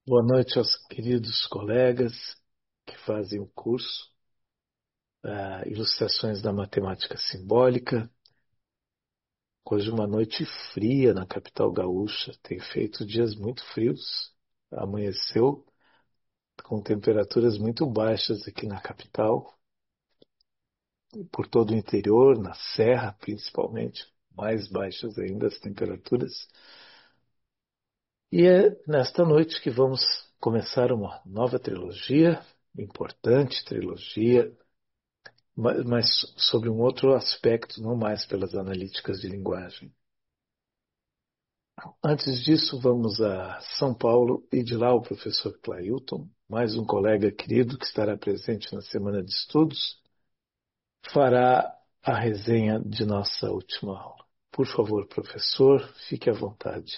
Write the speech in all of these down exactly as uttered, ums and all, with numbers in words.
Boa noite aos queridos colegas que fazem o curso uh, Ilustrações da Matemática Simbólica. Hoje uma noite fria na capital gaúcha. Tem feito dias muito frios. Amanheceu com temperaturas muito baixas aqui na capital, por todo o interior, na serra principalmente, mais baixas ainda as temperaturas. E é nesta noite que vamos começar uma nova trilogia, importante trilogia, mas sobre um outro aspecto, não mais pelas analíticas de linguagem. Antes disso, vamos a São Paulo e de lá o professor Clailton, mais um colega querido que estará presente na semana de estudos, fará a resenha de nossa última aula. Por favor, professor, fique à vontade.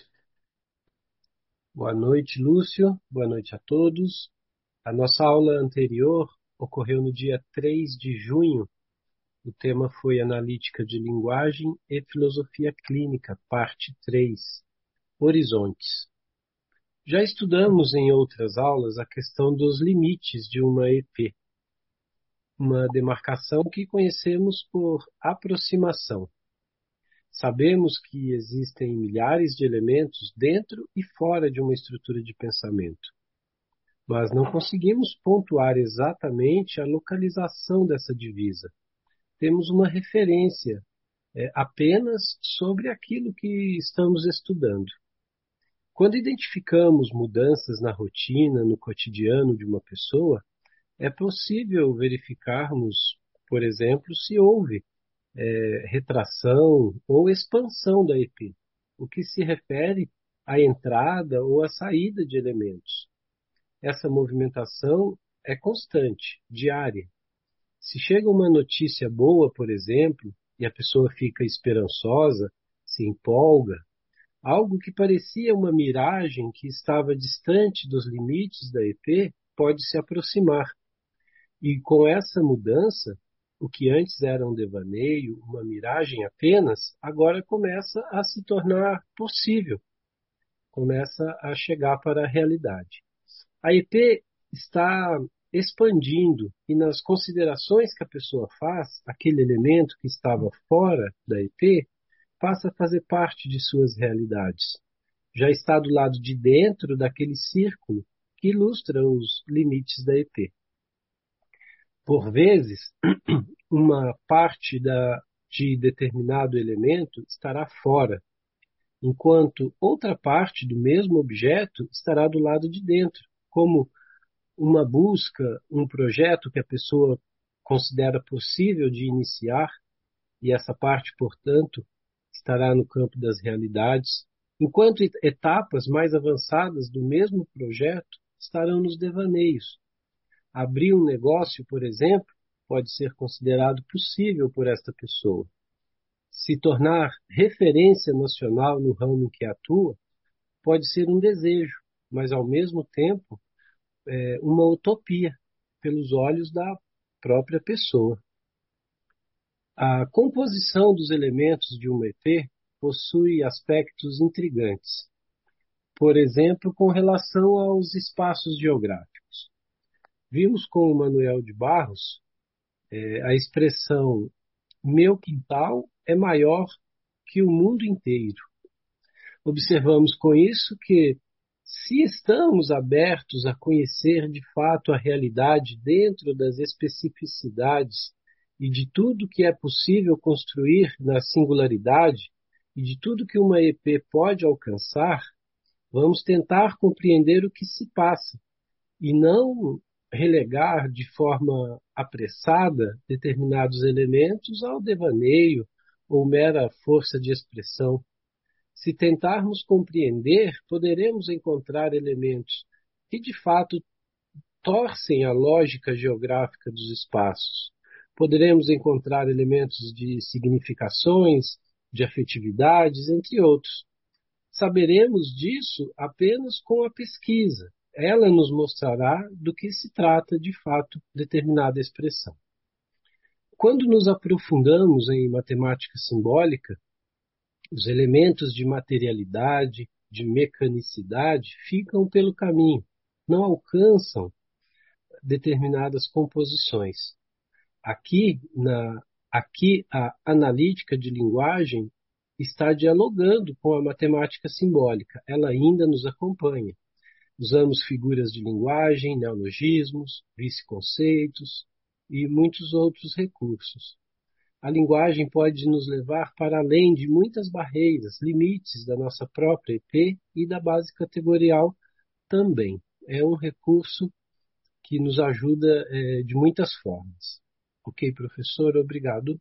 Boa noite, Lúcio. Boa noite a todos. A nossa aula anterior ocorreu no dia três de junho. O tema foi Analítica de Linguagem e Filosofia Clínica, parte três, Horizontes. Já estudamos em outras aulas a questão dos limites de uma E P, uma demarcação que conhecemos por aproximação. Sabemos que existem milhares de elementos dentro e fora de uma estrutura de pensamento, mas não conseguimos pontuar exatamente a localização dessa divisa. Temos uma referência é, apenas sobre aquilo que estamos estudando. Quando identificamos mudanças na rotina, no cotidiano de uma pessoa, é possível verificarmos, por exemplo, se houve é, retração ou expansão da E P, o que se refere à entrada ou à saída de elementos. Essa movimentação é constante, diária. Se chega uma notícia boa, por exemplo, e a pessoa fica esperançosa, se empolga, algo que parecia uma miragem que estava distante dos limites da E P pode se aproximar. E com essa mudança, o que antes era um devaneio, uma miragem apenas, agora começa a se tornar possível, começa a chegar para a realidade. A E P está expandindo e nas considerações que a pessoa faz, aquele elemento que estava fora da E P passa a fazer parte de suas realidades. Já está do lado de dentro daquele círculo que ilustra os limites da E P. Por vezes, uma parte da, de determinado elemento estará fora, enquanto outra parte do mesmo objeto estará do lado de dentro, como uma busca, um projeto que a pessoa considera possível de iniciar, e essa parte, portanto, estará no campo das realidades, enquanto etapas mais avançadas do mesmo projeto estarão nos devaneios. Abrir um negócio, por exemplo, pode ser considerado possível por esta pessoa. Se tornar referência nacional no ramo em que atua pode ser um desejo, mas ao mesmo tempo é uma utopia pelos olhos da própria pessoa. A composição dos elementos de uma E P possui aspectos intrigantes, por exemplo, com relação aos espaços geográficos. Vimos com o Manuel de Barros é, a expressão meu quintal é maior que o mundo inteiro. Observamos com isso que, se estamos abertos a conhecer de fato a realidade dentro das especificidades e de tudo que é possível construir na singularidade e de tudo que uma E P pode alcançar, vamos tentar compreender o que se passa e não relegar de forma apressada determinados elementos ao devaneio ou mera força de expressão. Se tentarmos compreender, poderemos encontrar elementos que de fato torcem a lógica geográfica dos espaços. Poderemos encontrar elementos de significações, de afetividades, entre outros. Saberemos disso apenas com a pesquisa. Ela nos mostrará do que se trata de fato determinada expressão. Quando nos aprofundamos em matemática simbólica, os elementos de materialidade, de mecanicidade, ficam pelo caminho. não alcançam determinadas composições. Aqui, na, aqui a analítica de linguagem está dialogando com a matemática simbólica, ela ainda nos acompanha. Usamos figuras de linguagem, neologismos, vice-conceitos e muitos outros recursos. A linguagem pode nos levar para além de muitas barreiras, limites da nossa própria E P e da base categorial também. É um recurso que nos ajuda é, de muitas formas. Ok, professor? Obrigado.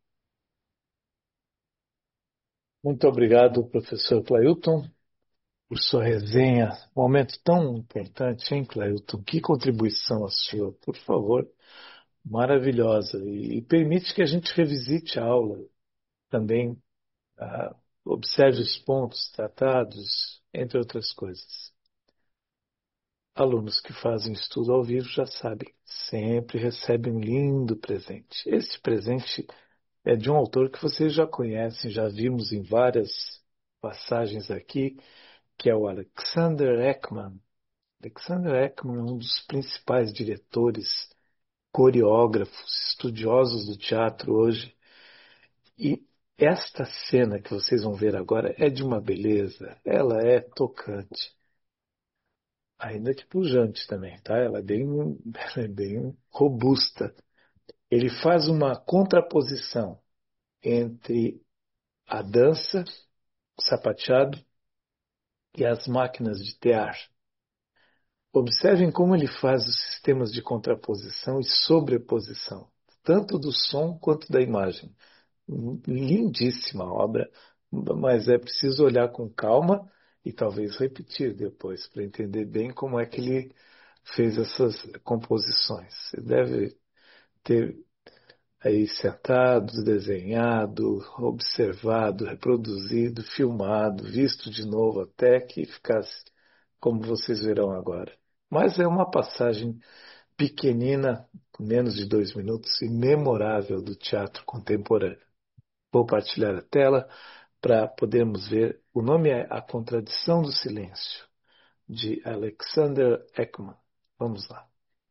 Muito obrigado, professor Clailton, por sua resenha. Um momento tão importante, hein, Clailton? Que contribuição a sua, por favor. Maravilhosa. E, e permite que a gente revisite a aula também, ah, observe os pontos tratados, entre outras coisas. Alunos que fazem estudo ao vivo já sabem, sempre recebem um lindo presente. Este presente é de um autor que vocês já conhecem, já vimos em várias passagens aqui, que é o Alexander Ekman. Alexander Ekman é um dos principais diretores, coreógrafos, estudiosos do teatro hoje. E esta cena que vocês vão ver agora é de uma beleza, ela é tocante. Ainda que pujante também, tá? Ela é bem, ela é bem robusta. Ele faz uma contraposição entre a dança, o sapateado e as máquinas de tear. Observem como ele faz os sistemas de contraposição e sobreposição, tanto do som quanto da imagem. Lindíssima obra, mas é preciso olhar com calma e talvez repetir depois para entender bem como é que ele fez essas composições. Você deve ter aí sentado, desenhado, observado, reproduzido, filmado, visto de novo até que ficasse como vocês verão agora. Mas é uma passagem pequenina, menos de dois minutos, e memorável do teatro contemporâneo. Vou partilhar a tela para podermos ver. O nome é A Contradição do Silêncio, de Alexander Ekman. Vamos lá.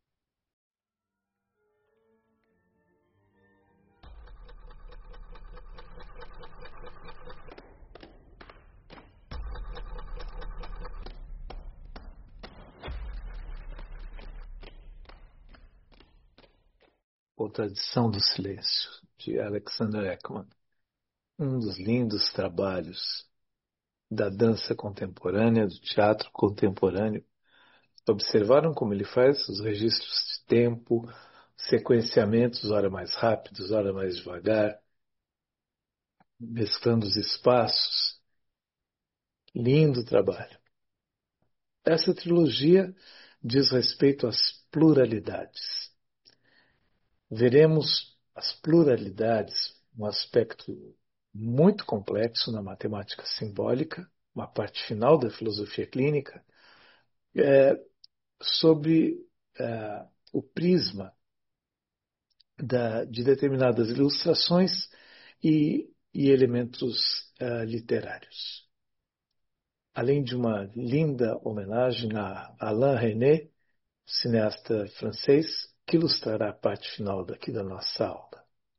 Contradição do Silêncio, de Alexander Ekman. Um dos lindos trabalhos da dança contemporânea, do teatro contemporâneo. Observaram como ele faz os registros de tempo, sequenciamentos, ora mais rápidos, ora mais devagar, mesclando os espaços. Lindo trabalho. Essa trilogia diz respeito às pluralidades. Veremos as pluralidades, um aspecto muito complexo na matemática simbólica, uma parte final da filosofia clínica, é, sobre é, o prisma da, de determinadas ilustrações e, e elementos é, literários. Além de uma linda homenagem a Alain René, cineasta francês, que ilustrará a parte final daqui da nossa aula.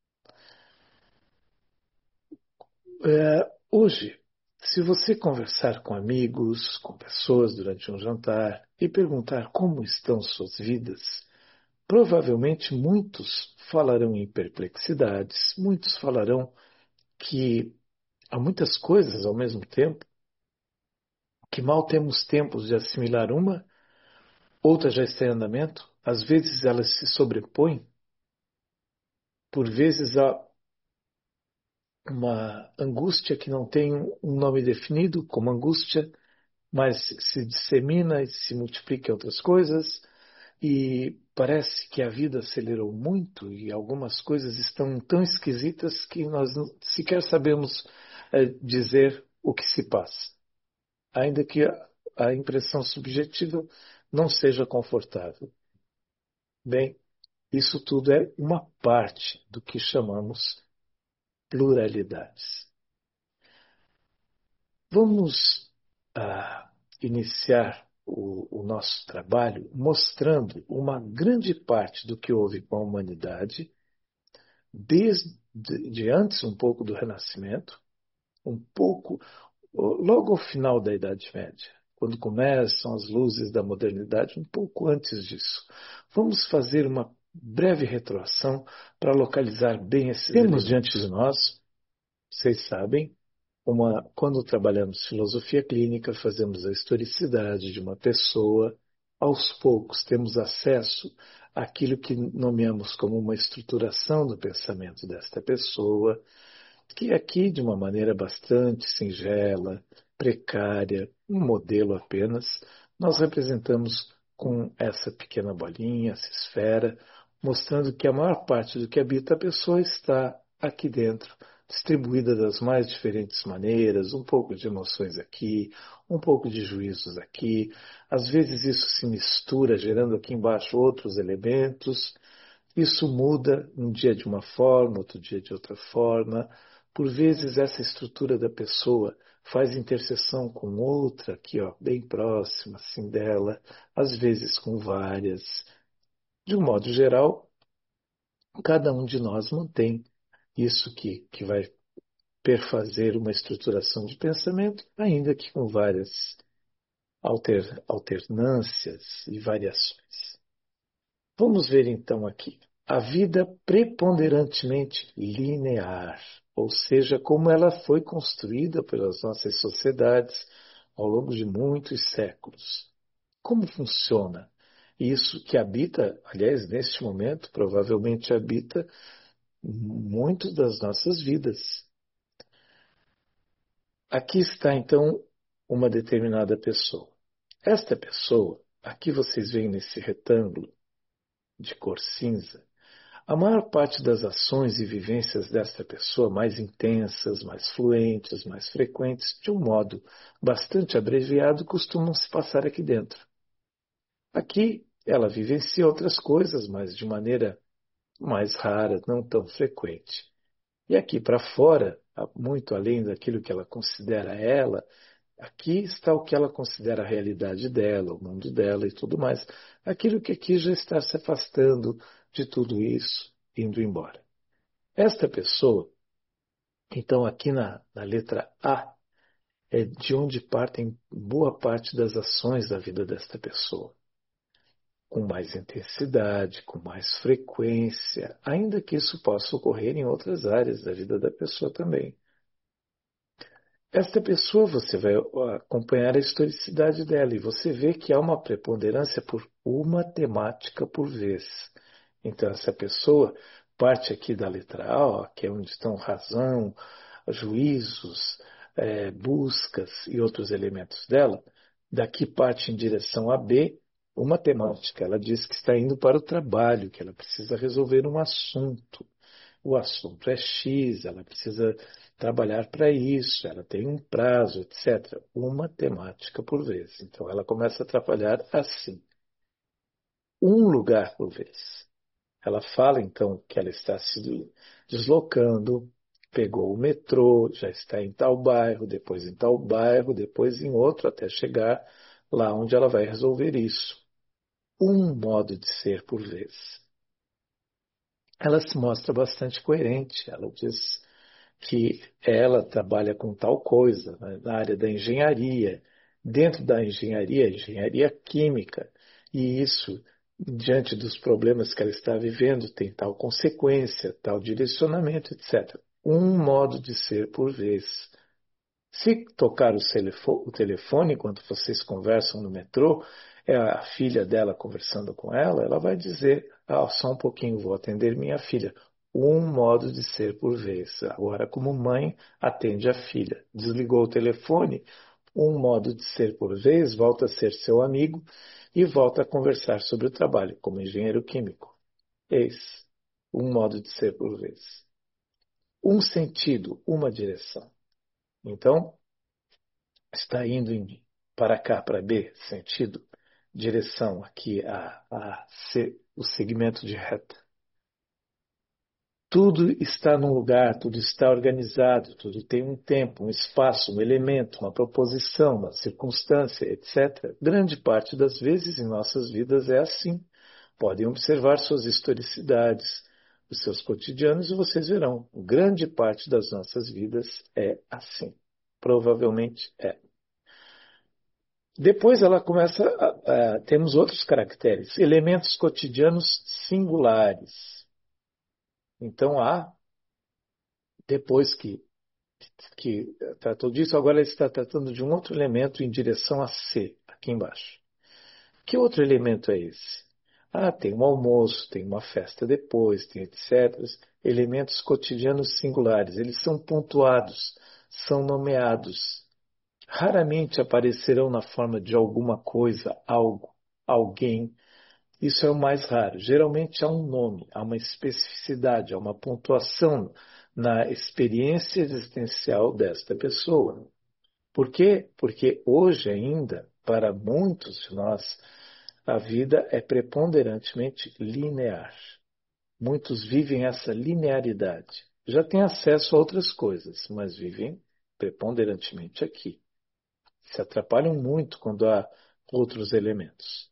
É, hoje, se você conversar com amigos, com pessoas durante um jantar e perguntar como estão suas vidas, provavelmente muitos falarão em perplexidades, muitos falarão que há muitas coisas ao mesmo tempo, que mal temos tempo de assimilar uma, outra já está em andamento, às vezes elas se sobrepõem, por vezes há uma angústia que não tem um nome definido como angústia, mas se dissemina e se multiplica em outras coisas, e parece que a vida acelerou muito e algumas coisas estão tão esquisitas que nós não sequer sabemos é, dizer o que se passa, ainda que a, a impressão subjetiva não seja confortável. Bem, isso tudo é uma parte do que chamamos pluralidades. Vamos ah, iniciar o, o nosso trabalho mostrando uma grande parte do que houve com a humanidade, desde de antes um pouco do Renascimento, um pouco, logo ao final da Idade Média, quando começam as luzes da modernidade, um pouco antes disso. Vamos fazer uma breve retroação para localizar bem esses Temos elementos. Diante de nós, vocês sabem, uma, quando trabalhamos filosofia clínica, fazemos a historicidade de uma pessoa, aos poucos temos acesso àquilo que nomeamos como uma estruturação do pensamento desta pessoa, que aqui, de uma maneira bastante singela, precária, um modelo apenas, nós representamos com essa pequena bolinha, essa esfera, mostrando que a maior parte do que habita a pessoa está aqui dentro, distribuída das mais diferentes maneiras, um pouco de emoções aqui, um pouco de juízos aqui. Às vezes isso se mistura, gerando aqui embaixo outros elementos. Isso muda um dia de uma forma, outro dia de outra forma. Por vezes essa estrutura da pessoa faz interseção com outra aqui, ó, bem próxima assim dela, às vezes com várias. De um modo geral, cada um de nós mantém isso que, que vai perfazer uma estruturação de pensamento, ainda que com várias alter, alternâncias e variações. Vamos ver então aqui. A vida preponderantemente linear, ou seja, como ela foi construída pelas nossas sociedades ao longo de muitos séculos. Como funciona? Isso que habita, aliás, neste momento, provavelmente habita muito das nossas vidas. Aqui está, então, uma determinada pessoa. Esta pessoa, aqui vocês veem nesse retângulo de cor cinza, a maior parte das ações e vivências desta pessoa, mais intensas, mais fluentes, mais frequentes, de um modo bastante abreviado, costumam se passar aqui dentro. Aqui ela vivencia outras coisas, mas de maneira mais rara, não tão frequente. E aqui para fora, muito além daquilo que ela considera ela, aqui está o que ela considera a realidade dela, o mundo dela e tudo mais. Aquilo que aqui já está se afastando de tudo isso, indo embora. Esta pessoa, então aqui na, na letra A, é de onde partem boa parte das ações da vida desta pessoa. Com mais intensidade, com mais frequência, ainda que isso possa ocorrer em outras áreas da vida da pessoa também. Esta pessoa, você vai acompanhar a historicidade dela e você vê que há uma preponderância por uma temática por vez. Então, essa pessoa parte aqui da letra A, ó, que é onde estão razão, juízos, é, buscas e outros elementos dela. Daqui parte em direção a B, uma temática. Ela diz que está indo para o trabalho, que ela precisa resolver um assunto. O assunto é X, ela precisa trabalhar para isso, ela tem um prazo, etcétera. Uma temática por vez. Então ela começa a trabalhar assim, um lugar por vez. Ela fala então que ela está se deslocando, pegou o metrô, já está em tal bairro, depois em tal bairro, depois em outro, até chegar lá onde ela vai resolver isso. Um modo de ser por vez. Ela se mostra bastante coerente. Ela diz que ela trabalha com tal coisa, né, na área da engenharia, dentro da engenharia, engenharia química, e isso, diante dos problemas que ela está vivendo, tem tal consequência, tal direcionamento, etcétera. Um modo de ser por vez. Se tocar o telefone enquanto vocês conversam no metrô, é a filha dela conversando com ela, ela vai dizer, ah, só um pouquinho, vou atender minha filha. Um modo de ser por vez. Agora, como mãe, atende a filha. Desligou o telefone, um modo de ser por vez, volta a ser seu amigo e volta a conversar sobre o trabalho, como engenheiro químico. Eis, um modo de ser por vez. Um sentido, uma direção. Então, está indo em, para cá, para B, sentido, direção aqui a, a C, o segmento de reta. Tudo está num lugar, tudo está organizado, tudo tem um tempo, um espaço, um elemento, uma proposição, uma circunstância, etcétera. Grande parte das vezes em nossas vidas é assim. Podem observar suas historicidades, os seus cotidianos, e vocês verão, grande parte das nossas vidas é assim. Provavelmente é. Depois ela começa a, a, temos outros caracteres, elementos cotidianos singulares. Então há, depois que, que tratou disso, agora ele está tratando de um outro elemento em direção a C, aqui embaixo. Que outro elemento é esse? Ah, tem um almoço, tem uma festa depois, tem etcétera. Elementos cotidianos singulares. Eles são pontuados, são nomeados. Raramente aparecerão na forma de alguma coisa, algo, alguém. Isso é o mais raro. Geralmente há um nome, há uma especificidade, há uma pontuação na experiência existencial desta pessoa. Por quê? Porque hoje ainda, para muitos de nós, a vida é preponderantemente linear. Muitos vivem essa linearidade. Já têm acesso a outras coisas, mas vivem preponderantemente aqui. Se atrapalham muito quando há outros elementos.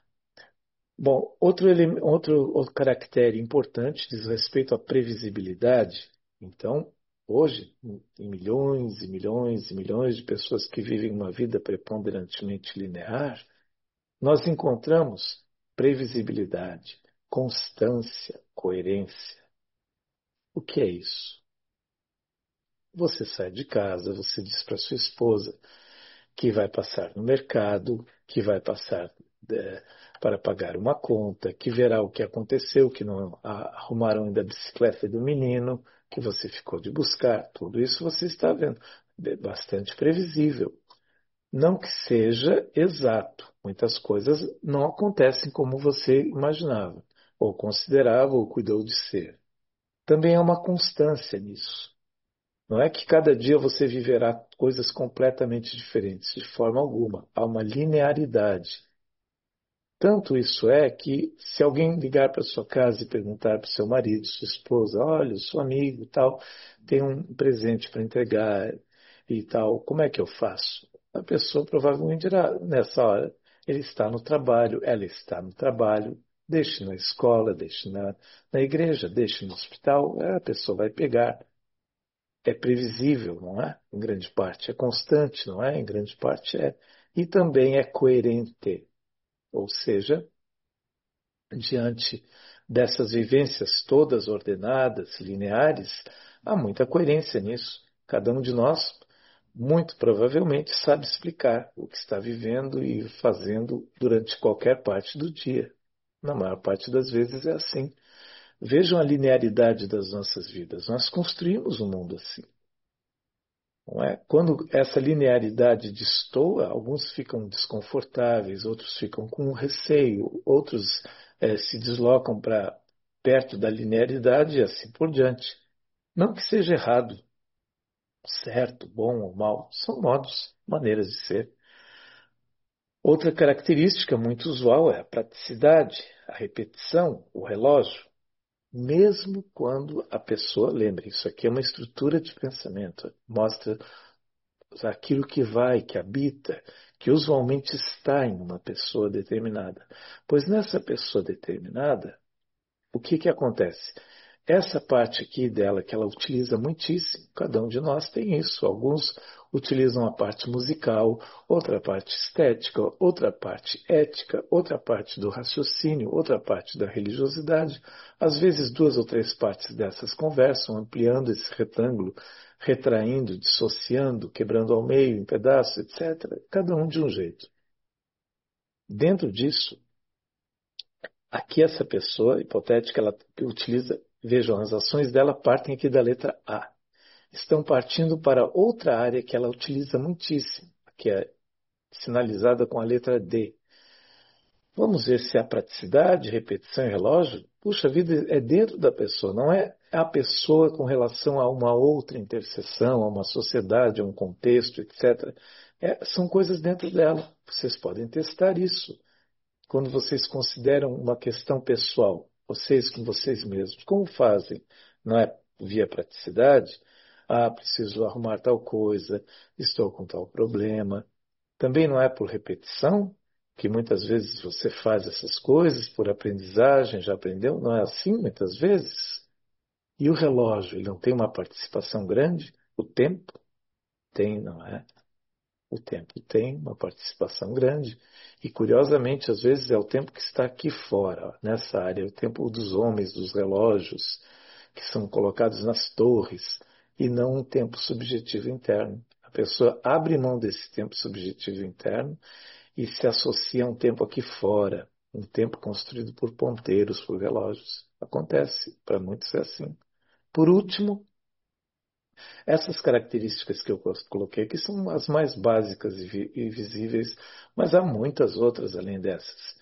Bom, outro, ele- outro, outro caractere importante diz respeito à previsibilidade. Então, hoje, em milhões e milhões e milhões de pessoas que vivem uma vida preponderantemente linear, nós encontramos previsibilidade, constância, coerência. O que é isso? Você sai de casa, você diz para sua esposa que vai passar no mercado, que vai passar é, para pagar uma conta, que verá o que aconteceu, que não arrumaram ainda a bicicleta do menino, que você ficou de buscar. Tudo isso você está vendo. É bastante previsível. Não que seja exato. Muitas coisas não acontecem como você imaginava, ou considerava, ou cuidou de ser. Também há uma constância nisso. Não é que cada dia você viverá coisas completamente diferentes, de forma alguma. Há uma linearidade. Tanto isso é que, se alguém ligar para sua casa e perguntar para o seu marido, sua esposa, olha, seu amigo e tal, tem um presente para entregar e tal, como é que eu faço? A pessoa provavelmente dirá, nessa hora, ele está no trabalho, ela está no trabalho, deixe na escola, deixe na, na igreja, deixe no hospital, a pessoa vai pegar. É previsível, não é? Em grande parte. É constante, não é? Em grande parte é. E também é coerente. Ou seja, diante dessas vivências todas ordenadas, lineares, há muita coerência nisso. Cada um de nós, muito provavelmente, sabe explicar o que está vivendo e fazendo durante qualquer parte do dia. Na maior parte das vezes é assim. Vejam a linearidade das nossas vidas. Nós construímos um mundo assim. Não é? Quando essa linearidade destoa, alguns ficam desconfortáveis, outros ficam com receio, outros eh, se deslocam para perto da linearidade e assim por diante. Não que seja errado, certo, bom ou mal, são modos, maneiras de ser. Outra característica muito usual é a praticidade, a repetição, o relógio. Mesmo quando a pessoa, lembre, isso aqui é uma estrutura de pensamento, mostra aquilo que vai, que habita, que usualmente está em uma pessoa determinada. Pois nessa pessoa determinada, o que que acontece? Essa parte aqui dela que ela utiliza muitíssimo, cada um de nós tem isso. Alguns utilizam a parte musical, outra parte estética, outra parte ética, outra parte do raciocínio, outra parte da religiosidade. Às vezes duas ou três partes dessas conversam, ampliando esse retângulo, retraindo, dissociando, quebrando ao meio, em pedaços, etcétera. Cada um de um jeito. Dentro disso, aqui essa pessoa hipotética, ela utiliza, vejam, as ações dela partem aqui da letra A. Estão partindo para outra área que ela utiliza muitíssimo, que é sinalizada com a letra D. Vamos ver se há praticidade, repetição e relógio? Puxa vida, é dentro da pessoa, não é a pessoa com relação a uma outra interseção, a uma sociedade, a um contexto, etcétera. É, são coisas dentro dela. Vocês podem testar isso quando vocês consideram uma questão pessoal. vocês com vocês mesmos. Como fazem? Não é via praticidade? Ah, preciso arrumar tal coisa, estou com tal problema. Também não é por repetição, que muitas vezes você faz essas coisas por aprendizagem, já aprendeu? Não é assim muitas vezes? E o relógio, ele não tem uma participação grande? O tempo? Tem, não é? O tempo tem uma participação grande. E, curiosamente, às vezes é o tempo que está aqui fora, ó, nessa área, é o tempo dos homens, dos relógios, que são colocados nas torres, e não um tempo subjetivo interno. A pessoa abre mão desse tempo subjetivo interno e se associa a um tempo aqui fora, um tempo construído por ponteiros, por relógios. Acontece, para muitos é assim. Por último, essas características que eu coloquei aqui são as mais básicas e, vi e visíveis, mas há muitas outras além dessas.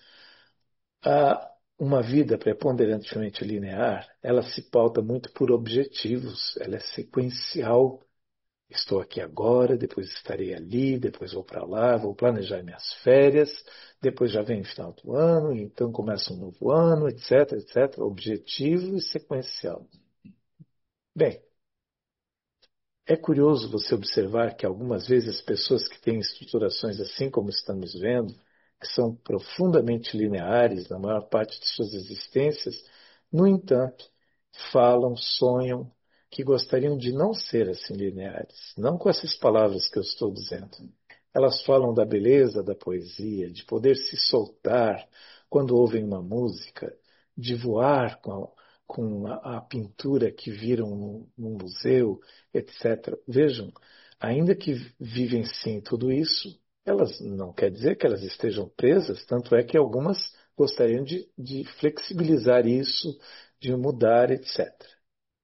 Há uma vida preponderantemente linear, ela se pauta muito por objetivos, ela é sequencial. Estou aqui agora, depois estarei ali, depois vou para lá, vou planejar minhas férias, depois já vem o final do ano, então começa um novo ano, etc, etcétera. Objetivo e sequencial. Bem, é curioso você observar que algumas vezes as pessoas que têm estruturações assim como estamos vendo, que são profundamente lineares na maior parte de suas existências, no entanto, falam, sonham que gostariam de não ser assim lineares, não com essas palavras que eu estou dizendo. Elas falam da beleza da poesia, de poder se soltar quando ouvem uma música, de voar com a, com a, a pintura que viram num, num museu, etcétera. Vejam, ainda que vivenciem tudo isso, elas não quer dizer que elas estejam presas, tanto é que algumas gostariam de, de flexibilizar isso, de mudar, etcétera.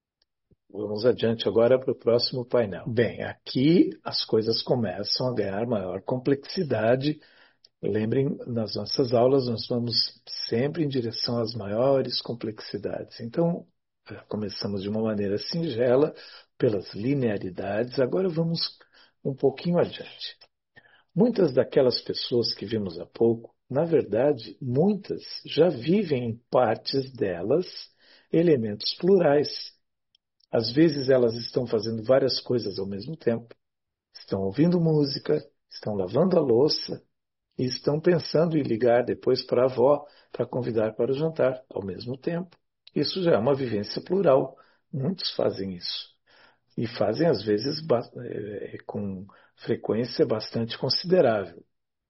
Vamos adiante agora para o próximo painel. Bem, aqui as coisas começam a ganhar maior complexidade. Lembrem, nas nossas aulas nós vamos sempre em direção às maiores complexidades. Então, começamos de uma maneira singela, pelas linearidades, agora vamos um pouquinho adiante. Muitas daquelas pessoas que vimos há pouco, na verdade, muitas já vivem em partes delas elementos plurais. Às vezes elas estão fazendo várias coisas ao mesmo tempo. Estão ouvindo música, estão lavando a louça e estão pensando em ligar depois para a avó para convidar para o jantar ao mesmo tempo. Isso já é uma vivência plural. Muitos fazem isso. E fazem, às vezes, é, com frequência bastante considerável.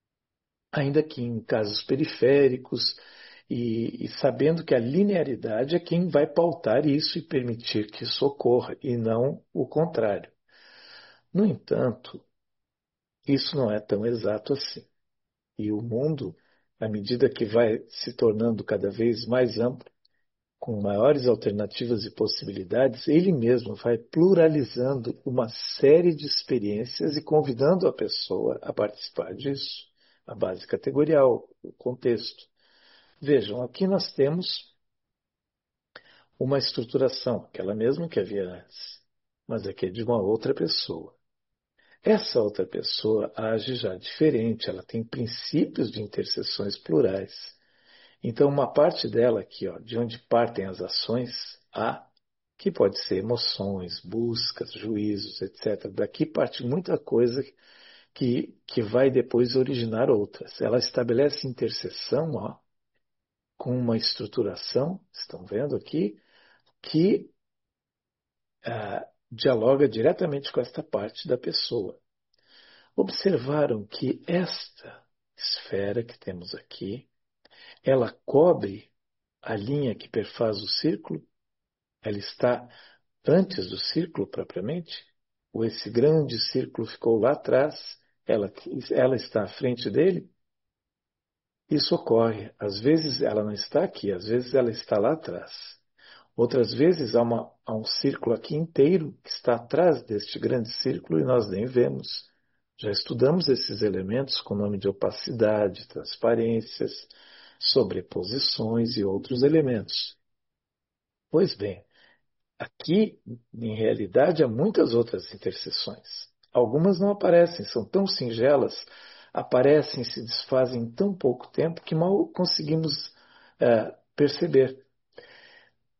Ainda que em casos periféricos, e, e sabendo que a linearidade é quem vai pautar isso e permitir que isso ocorra, e não o contrário. No entanto, isso não é tão exato assim. E o mundo, à medida que vai se tornando cada vez mais amplo, com maiores alternativas e possibilidades, ele mesmo vai pluralizando uma série de experiências e convidando a pessoa a participar disso. A base categorial, o contexto. Vejam, aqui nós temos uma estruturação, aquela mesma que havia antes, mas aqui é de uma outra pessoa. Essa outra pessoa age já diferente, ela tem princípios de interseções plurais. Então, uma parte dela aqui, ó, de onde partem as ações, A, que pode ser emoções, buscas, juízos, etcétera. Daqui parte muita coisa que, que vai depois originar outras. Ela estabelece interseção, ó, com uma estruturação, estão vendo aqui, que ah, dialoga diretamente com esta parte da pessoa. Observaram que esta esfera que temos aqui, ela cobre a linha que perfaz o círculo? Ela está antes do círculo propriamente? Ou esse grande círculo ficou lá atrás? Ela, ela está à frente dele? Isso ocorre. Às vezes ela não está aqui, às vezes ela está lá atrás. Outras vezes há, uma, há um círculo aqui inteiro que está atrás deste grande círculo e nós nem vemos. Já estudamos esses elementos com o nome de opacidade, transparências, sobreposições e outros elementos. Pois bem, aqui, em realidade, há muitas outras interseções. Algumas não aparecem, são tão singelas, aparecem e se desfazem em tão pouco tempo que mal conseguimos é, perceber.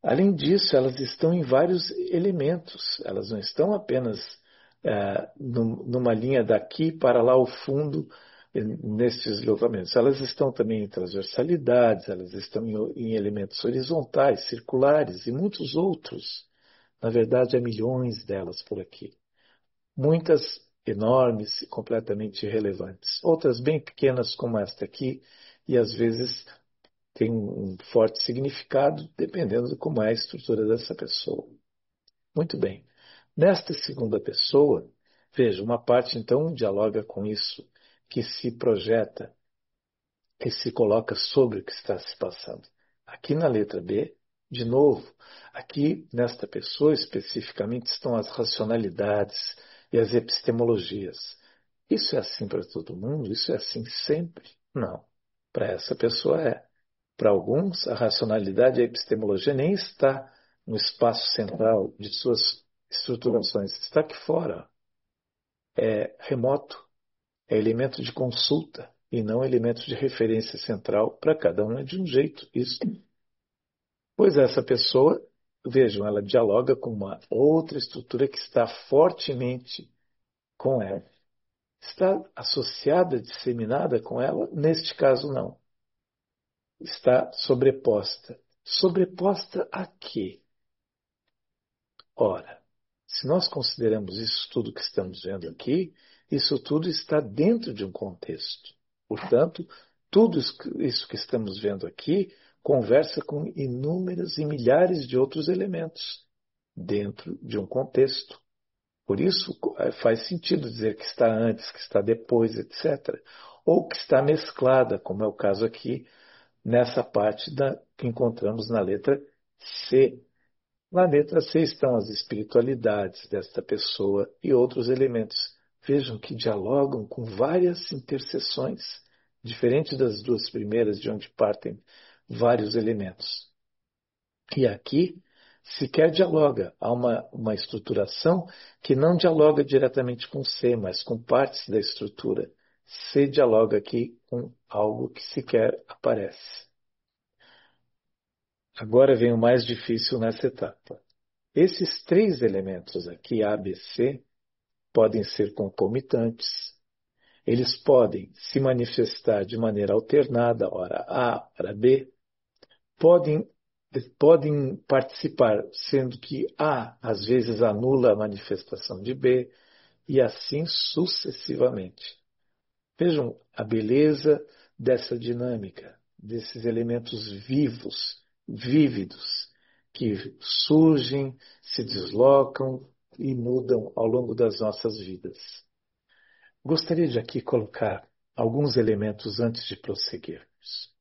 Além disso, elas estão em vários elementos, elas não estão apenas é, num- numa linha daqui para lá ao fundo, eh, nestes deslocamentos. Elas estão também em transversalidades, elas estão em, em elementos horizontais, circulares e muitos outros. Na verdade, há milhões delas por aqui. Muitas enormes e completamente irrelevantes. Outras bem pequenas como esta aqui, e às vezes tem um forte significado dependendo de como é a estrutura dessa pessoa. Muito bem. Nesta segunda pessoa, veja, uma parte então dialoga com isso, que se projeta, que se coloca sobre o que está se passando. Aqui na letra B, de novo, aqui nesta pessoa especificamente estão as racionalidades e as epistemologias. Isso é assim para todo mundo? Isso é assim sempre? Não. Para essa pessoa é. Para alguns, a racionalidade e a epistemologia nem está no espaço central de suas estruturações, está aqui fora. É remoto, é elemento de consulta e não elemento de referência central. Para cada um é de um jeito isso. Pois essa pessoa, vejam, ela dialoga com uma outra estrutura que está fortemente com ela. Está associada, disseminada com ela? Neste caso, não. Está sobreposta. Sobreposta a quê? Ora, se nós consideramos isso tudo que estamos vendo aqui, isso tudo está dentro de um contexto. Portanto, tudo isso que estamos vendo aqui conversa com inúmeros e milhares de outros elementos dentro de um contexto. Por isso, faz sentido dizer que está antes, que está depois, etcétera. Ou que está mesclada, como é o caso aqui, nessa parte da, que encontramos na letra C. Na letra C estão as espiritualidades desta pessoa e outros elementos. Vejam que dialogam com várias interseções, diferente das duas primeiras, de onde partem vários elementos. E aqui sequer dialoga. Há uma, uma estruturação que não dialoga diretamente com C, mas com partes da estrutura. C dialoga aqui com algo que sequer aparece. Agora vem o mais difícil nessa etapa. Esses três elementos aqui, A, B, C, podem ser concomitantes. Eles podem se manifestar de maneira alternada, ora A, ora B. Podem, podem participar, sendo que A, às vezes, anula a manifestação de B, e assim sucessivamente. Vejam a beleza dessa dinâmica, desses elementos vivos, vívidos, que surgem, se deslocam e mudam ao longo das nossas vidas. Gostaria de aqui colocar alguns elementos antes de prosseguirmos.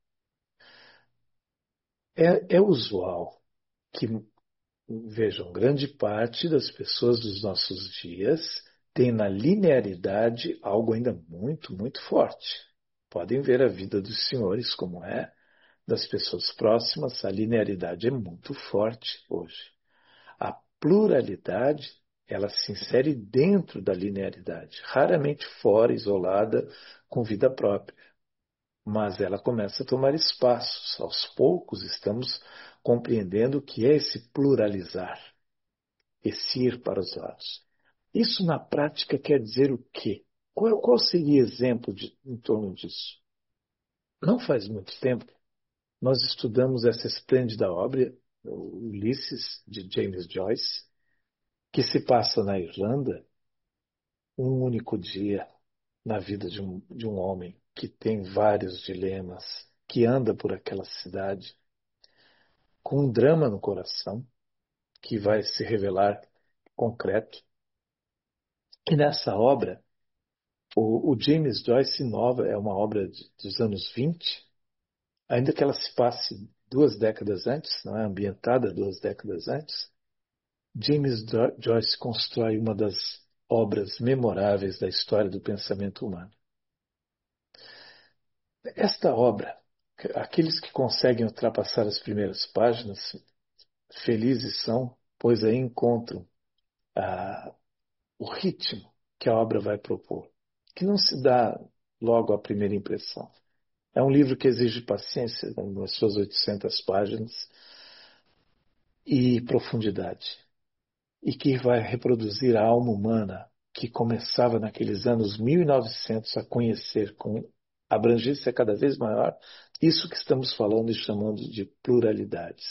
É, é usual que, vejam, grande parte das pessoas dos nossos dias tem na linearidade algo ainda muito, muito forte. Podem ver a vida dos senhores como é, das pessoas próximas, a linearidade é muito forte hoje. A pluralidade, ela se insere dentro da linearidade, raramente fora, isolada, com vida própria. Mas ela começa a tomar espaços. Aos poucos estamos compreendendo o que é esse pluralizar, esse ir para os lados. Isso na prática quer dizer o quê? Qual, qual seria exemplo de, em torno disso? Não faz muito tempo, nós estudamos essa esplêndida obra, o Ulisses, de James Joyce, que se passa na Irlanda um único dia na vida de um, de um homem que tem vários dilemas, que anda por aquela cidade com um drama no coração que vai se revelar concreto. E nessa obra, o, o James Joyce inova, é uma obra de, dos anos vinte, ainda que ela se passe duas décadas antes, não é ambientada duas décadas antes. James Joyce constrói uma das obras memoráveis da história do pensamento humano. Esta obra, aqueles que conseguem ultrapassar as primeiras páginas, felizes são, pois aí encontram ah, o ritmo que a obra vai propor, que não se dá logo à primeira impressão. É um livro que exige paciência, nas suas oitocentas páginas, e profundidade, e que vai reproduzir a alma humana que começava naqueles anos mil e novecentos a conhecer com abrangência cada vez maior isso que estamos falando e chamando de pluralidades.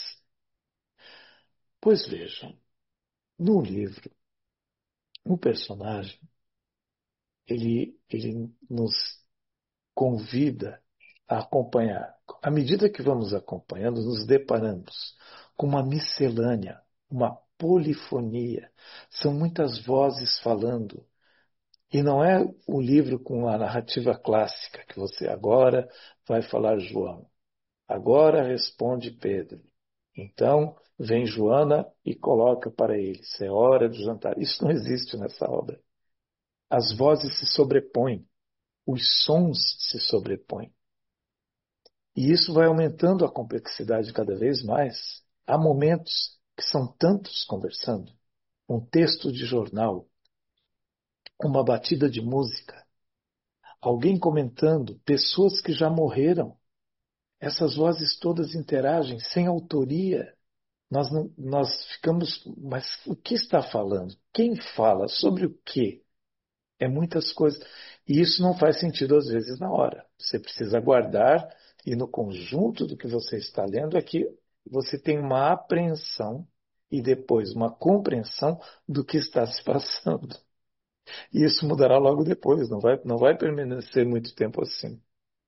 Pois vejam, no livro, o personagem, ele, ele nos convida a acompanhar. À medida que vamos acompanhando, nos deparamos com uma miscelânea, uma polifonia. São muitas vozes falando. E não é o livro com a narrativa clássica, que você agora vai falar João, agora responde Pedro. Então vem Joana e coloca para eles, é hora de jantar. Isso não existe nessa obra. As vozes se sobrepõem, os sons se sobrepõem. E isso vai aumentando a complexidade cada vez mais. Há momentos que são tantos conversando, um texto de jornal, uma batida de música, alguém comentando, pessoas que já morreram. Essas vozes todas interagem sem autoria. Nós, não, nós ficamos, mas o que está falando? Quem fala? Sobre o quê? É muitas coisas. E isso não faz sentido às vezes na hora. Você precisa aguardar e no conjunto do que você está lendo é que você tem uma apreensão e depois uma compreensão do que está se passando. E isso mudará logo depois, não vai, não vai permanecer muito tempo assim.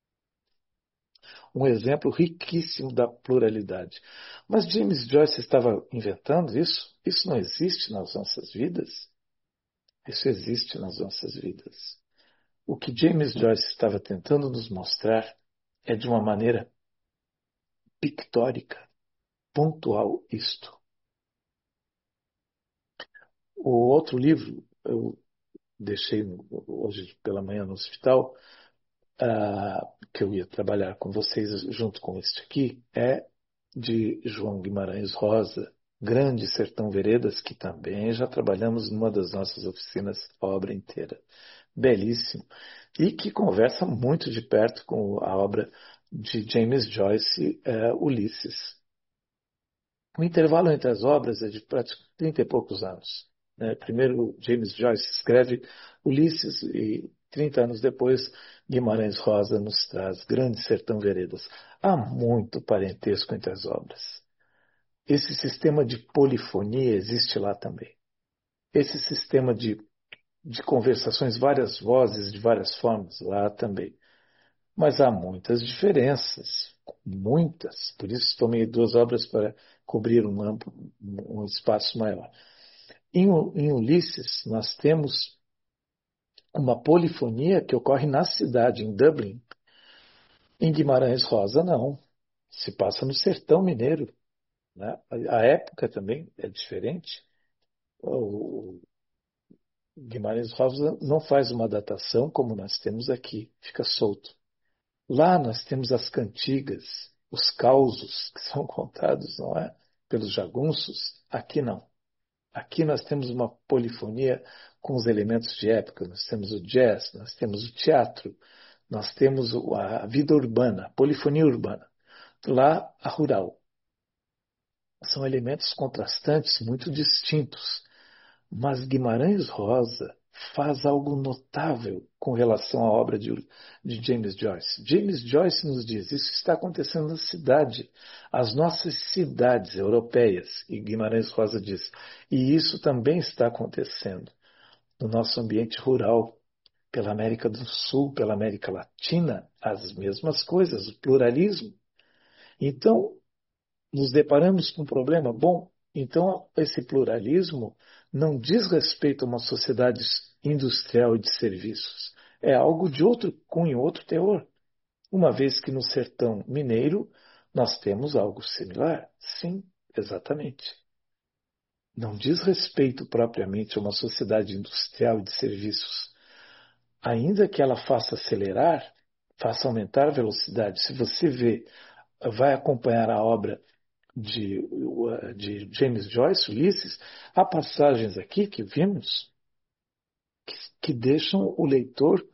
Um exemplo riquíssimo da pluralidade. Mas James Joyce estava inventando isso? Isso não existe nas nossas vidas? Isso existe nas nossas vidas. O que James Joyce estava tentando nos mostrar é de uma maneira pictórica, pontual isto. O outro livro, eu deixei hoje pela manhã no hospital, uh, que eu ia trabalhar com vocês junto com este aqui, é de João Guimarães Rosa, Grande Sertão Veredas, que também já trabalhamos numa das nossas oficinas, a obra inteira. Belíssimo. E que conversa muito de perto com a obra de James Joyce, é, Ulisses. O intervalo entre as obras é de praticamente trinta e poucos anos. Né? Primeiro, James Joyce escreve Ulisses e trinta anos depois, Guimarães Rosa nos traz Grande Sertão Veredas. Há muito parentesco entre as obras. Esse sistema de polifonia existe lá também. Esse sistema de, de conversações, várias vozes, de várias formas, lá também. Mas há muitas diferenças, muitas. Por isso tomei duas obras para cobrir um, amplo, um espaço maior. Em, em Ulisses, nós temos uma polifonia que ocorre na cidade, em Dublin. Em Guimarães Rosa, não. Se passa no sertão mineiro. Né? A época também é diferente. O Guimarães Rosa não faz uma datação como nós temos aqui, fica solto. Lá nós temos as cantigas, os causos que são contados, não é? Pelos jagunços. Aqui não. Aqui nós temos uma polifonia com os elementos de época. Nós temos o jazz, nós temos o teatro, nós temos a vida urbana, a polifonia urbana. Lá, a rural. São elementos contrastantes, muito distintos. Mas Guimarães Rosa faz algo notável com relação à obra de, de James Joyce. James Joyce nos diz: isso está acontecendo na cidade, as nossas cidades europeias. E Guimarães Rosa diz: e isso também está acontecendo no nosso ambiente rural, pela América do Sul, pela América Latina, as mesmas coisas, o pluralismo. Então, nos deparamos com um problema. Bom, então esse pluralismo não diz respeito a uma sociedade industrial e de serviços. É algo de outro cunho, outro teor. Uma vez que no sertão mineiro nós temos algo similar. Sim, exatamente. Não diz respeito propriamente a uma sociedade industrial e de serviços. Ainda que ela faça acelerar, faça aumentar a velocidade. Se você vê, vai acompanhar a obra de, de James Joyce, Ulisses, há passagens aqui que vimos que, que deixam o leitor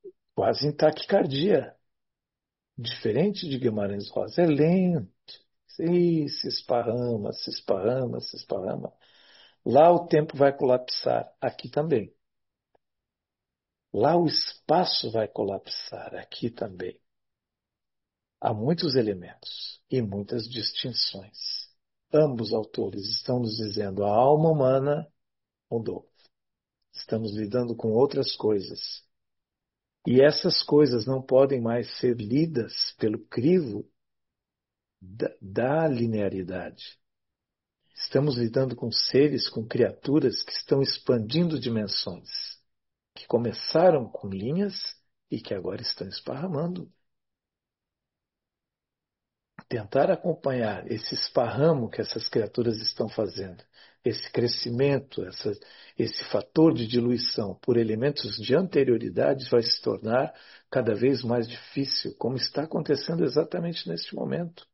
quase em taquicardia. Diferente de Guimarães Rosa, é lento, E se esparrama, se esparrama, se esparrama. Lá o tempo vai colapsar, aqui também. Lá o espaço vai colapsar, aqui também. Há muitos elementos e muitas distinções. Ambos autores estão nos dizendo a alma humana mudou. Estamos lidando com outras coisas. E essas coisas não podem mais ser lidas pelo crivo da, da linearidade. Estamos lidando com seres, com criaturas que estão expandindo dimensões, que começaram com linhas e que agora estão esparramando. Tentar acompanhar esse esparramo que essas criaturas estão fazendo, esse crescimento, essa, esse fator de diluição por elementos de anterioridade vai se tornar cada vez mais difícil, como está acontecendo exatamente neste momento.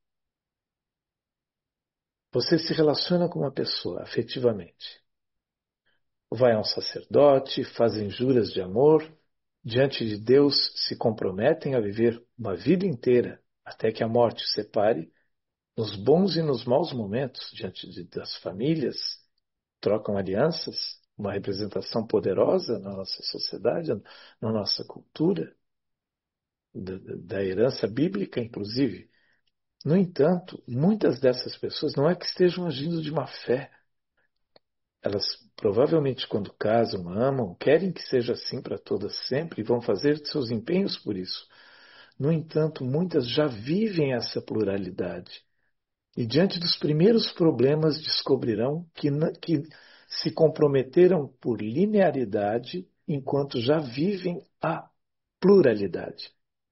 Você se relaciona com uma pessoa afetivamente. Vai a um sacerdote, fazem juras de amor, diante de Deus se comprometem a viver uma vida inteira até que a morte os separe, nos bons e nos maus momentos, diante de, das famílias, trocam alianças, uma representação poderosa na nossa sociedade, na nossa cultura, da, da herança bíblica, inclusive. No entanto, muitas dessas pessoas não é que estejam agindo de má fé. Elas provavelmente, quando casam, amam, querem que seja assim para todas sempre e vão fazer seus empenhos por isso. No entanto, muitas já vivem essa pluralidade. E diante dos primeiros problemas descobrirão que, que se comprometeram por linearidade enquanto já vivem a pluralidade.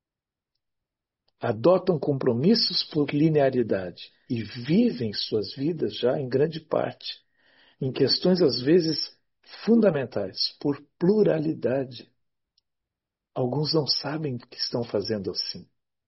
Adotam compromissos por linearidade e vivem suas vidas já em grande parte em questões às vezes fundamentais, por pluralidade. Alguns não sabem que estão fazendo assim.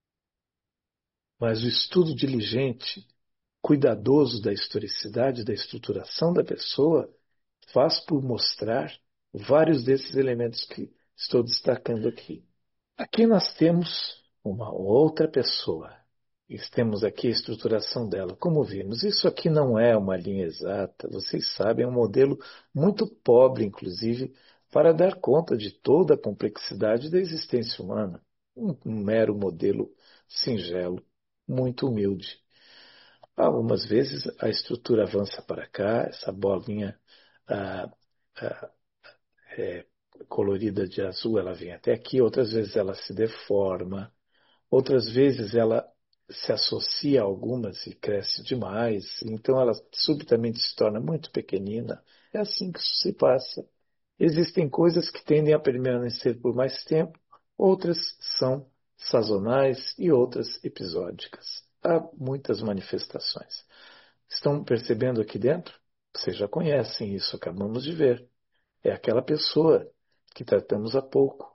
Mas o estudo diligente, cuidadoso da historicidade, da estruturação da pessoa, faz por mostrar vários desses elementos que estou destacando aqui. Aqui nós temos uma outra pessoa. E temos aqui a estruturação dela. Como vimos, isso aqui não é uma linha exata. Vocês sabem, é um modelo muito pobre, inclusive, para dar conta de toda a complexidade da existência humana. Um, um mero modelo singelo, muito humilde. Algumas vezes a estrutura avança para cá, essa bolinha ah, ah, é, colorida de azul, ela vem até aqui, outras vezes ela se deforma, outras vezes ela se associa a algumas e cresce demais, então ela subitamente se torna muito pequenina. É assim que isso se passa. Existem coisas que tendem a permanecer por mais tempo, outras são sazonais e outras episódicas. Há muitas manifestações. Estão percebendo aqui dentro? Vocês já conhecem isso, acabamos de ver. É aquela pessoa que tratamos há pouco,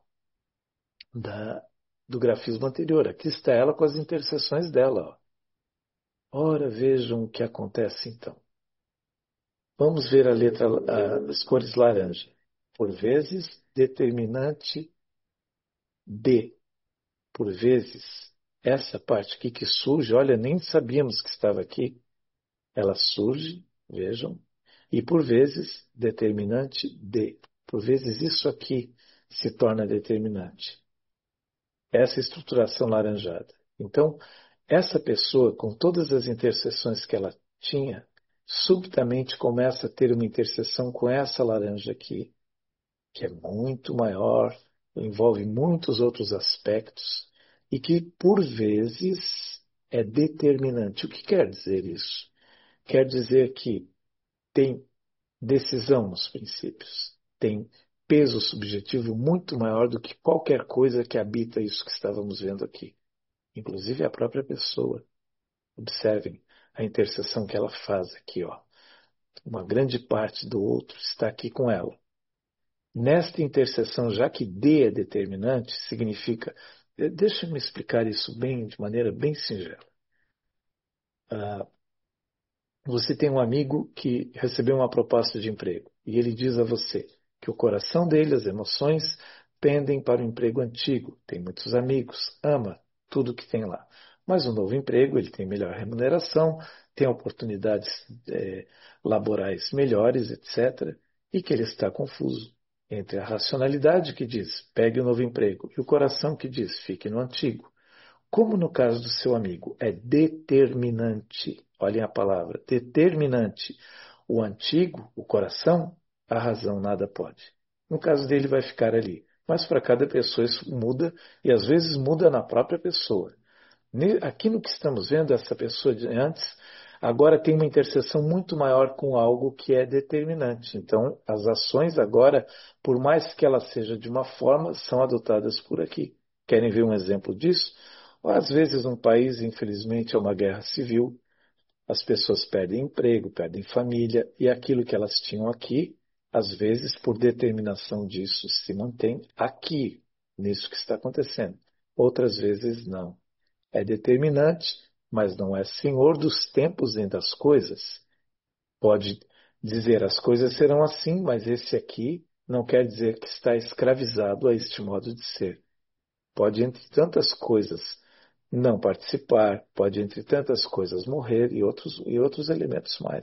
da, do grafismo anterior. Aqui está ela com as interseções dela. Ó. Ora, vejam o que acontece então. Vamos ver a letra, a, as cores laranja. Por vezes, determinante D. Por vezes, essa parte aqui que surge, olha, nem sabíamos que estava aqui. Ela surge, vejam, e por vezes, determinante D. Por vezes, isso aqui se torna determinante. Essa estruturação laranjada. Então, essa pessoa, com todas as interseções que ela tinha, subitamente começa a ter uma interseção com essa laranja aqui, que é muito maior, envolve muitos outros aspectos e que, por vezes, é determinante. O que quer dizer isso? Quer dizer que tem decisão nos princípios, tem peso subjetivo muito maior do que qualquer coisa que habita isso que estávamos vendo aqui, inclusive a própria pessoa. Observem a interseção que ela faz aqui, ó. Uma grande parte do outro está aqui com ela. Nesta interseção, já que D é determinante, significa... Deixa-me explicar isso bem, de maneira bem singela. Ah, você tem um amigo que recebeu uma proposta de emprego e ele diz a você que o coração dele, as emoções, pendem para o emprego antigo. Tem muitos amigos, ama tudo que tem lá. Mas o novo emprego, ele tem melhor remuneração, tem oportunidades é, laborais melhores, etcétera. E que ele está confuso entre a racionalidade que diz, pegue o novo emprego, e o coração que diz, fique no antigo. Como no caso do seu amigo, é determinante, olhem a palavra, determinante. O antigo, o coração, a razão nada pode. No caso dele vai ficar ali. Mas para cada pessoa isso muda e às vezes muda na própria pessoa. Aqui no que estamos vendo, essa pessoa de antes, agora tem uma interseção muito maior com algo que é determinante. Então, as ações agora, por mais que ela seja de uma forma, são adotadas por aqui. Querem ver um exemplo disso? Às vezes, um país, infelizmente, é uma guerra civil, as pessoas perdem emprego, perdem família, e aquilo que elas tinham aqui, às vezes, por determinação disso, se mantém aqui, nisso que está acontecendo. Outras vezes, não. É determinante, mas não é senhor dos tempos nem das coisas. Pode dizer as coisas serão assim, mas esse aqui não quer dizer que está escravizado a este modo de ser. Pode, entre tantas coisas, não participar, pode, entre tantas coisas, morrer e outros, e outros elementos mais.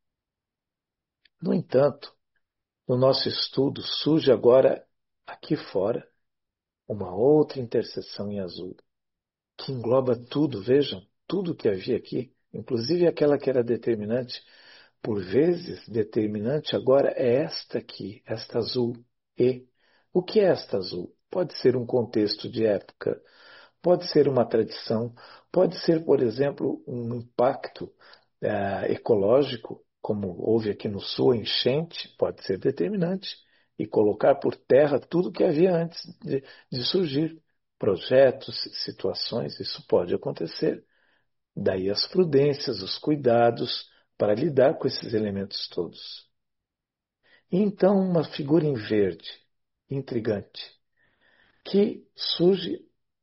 No entanto, no nosso estudo surge agora, aqui fora, uma outra interseção em azul, que engloba tudo, vejam, tudo que havia aqui, inclusive aquela que era determinante. Por vezes, determinante agora é esta aqui, esta azul, E. O que é esta azul? Pode ser um contexto de época, pode ser uma tradição, pode ser, por exemplo, um impacto eh, ecológico, como houve aqui no Sul, a enchente, pode ser determinante, e colocar por terra tudo que havia antes de, de surgir. Projetos, situações, isso pode acontecer. Daí as prudências, os cuidados para lidar com esses elementos todos. E então uma figura em verde, intrigante, que surge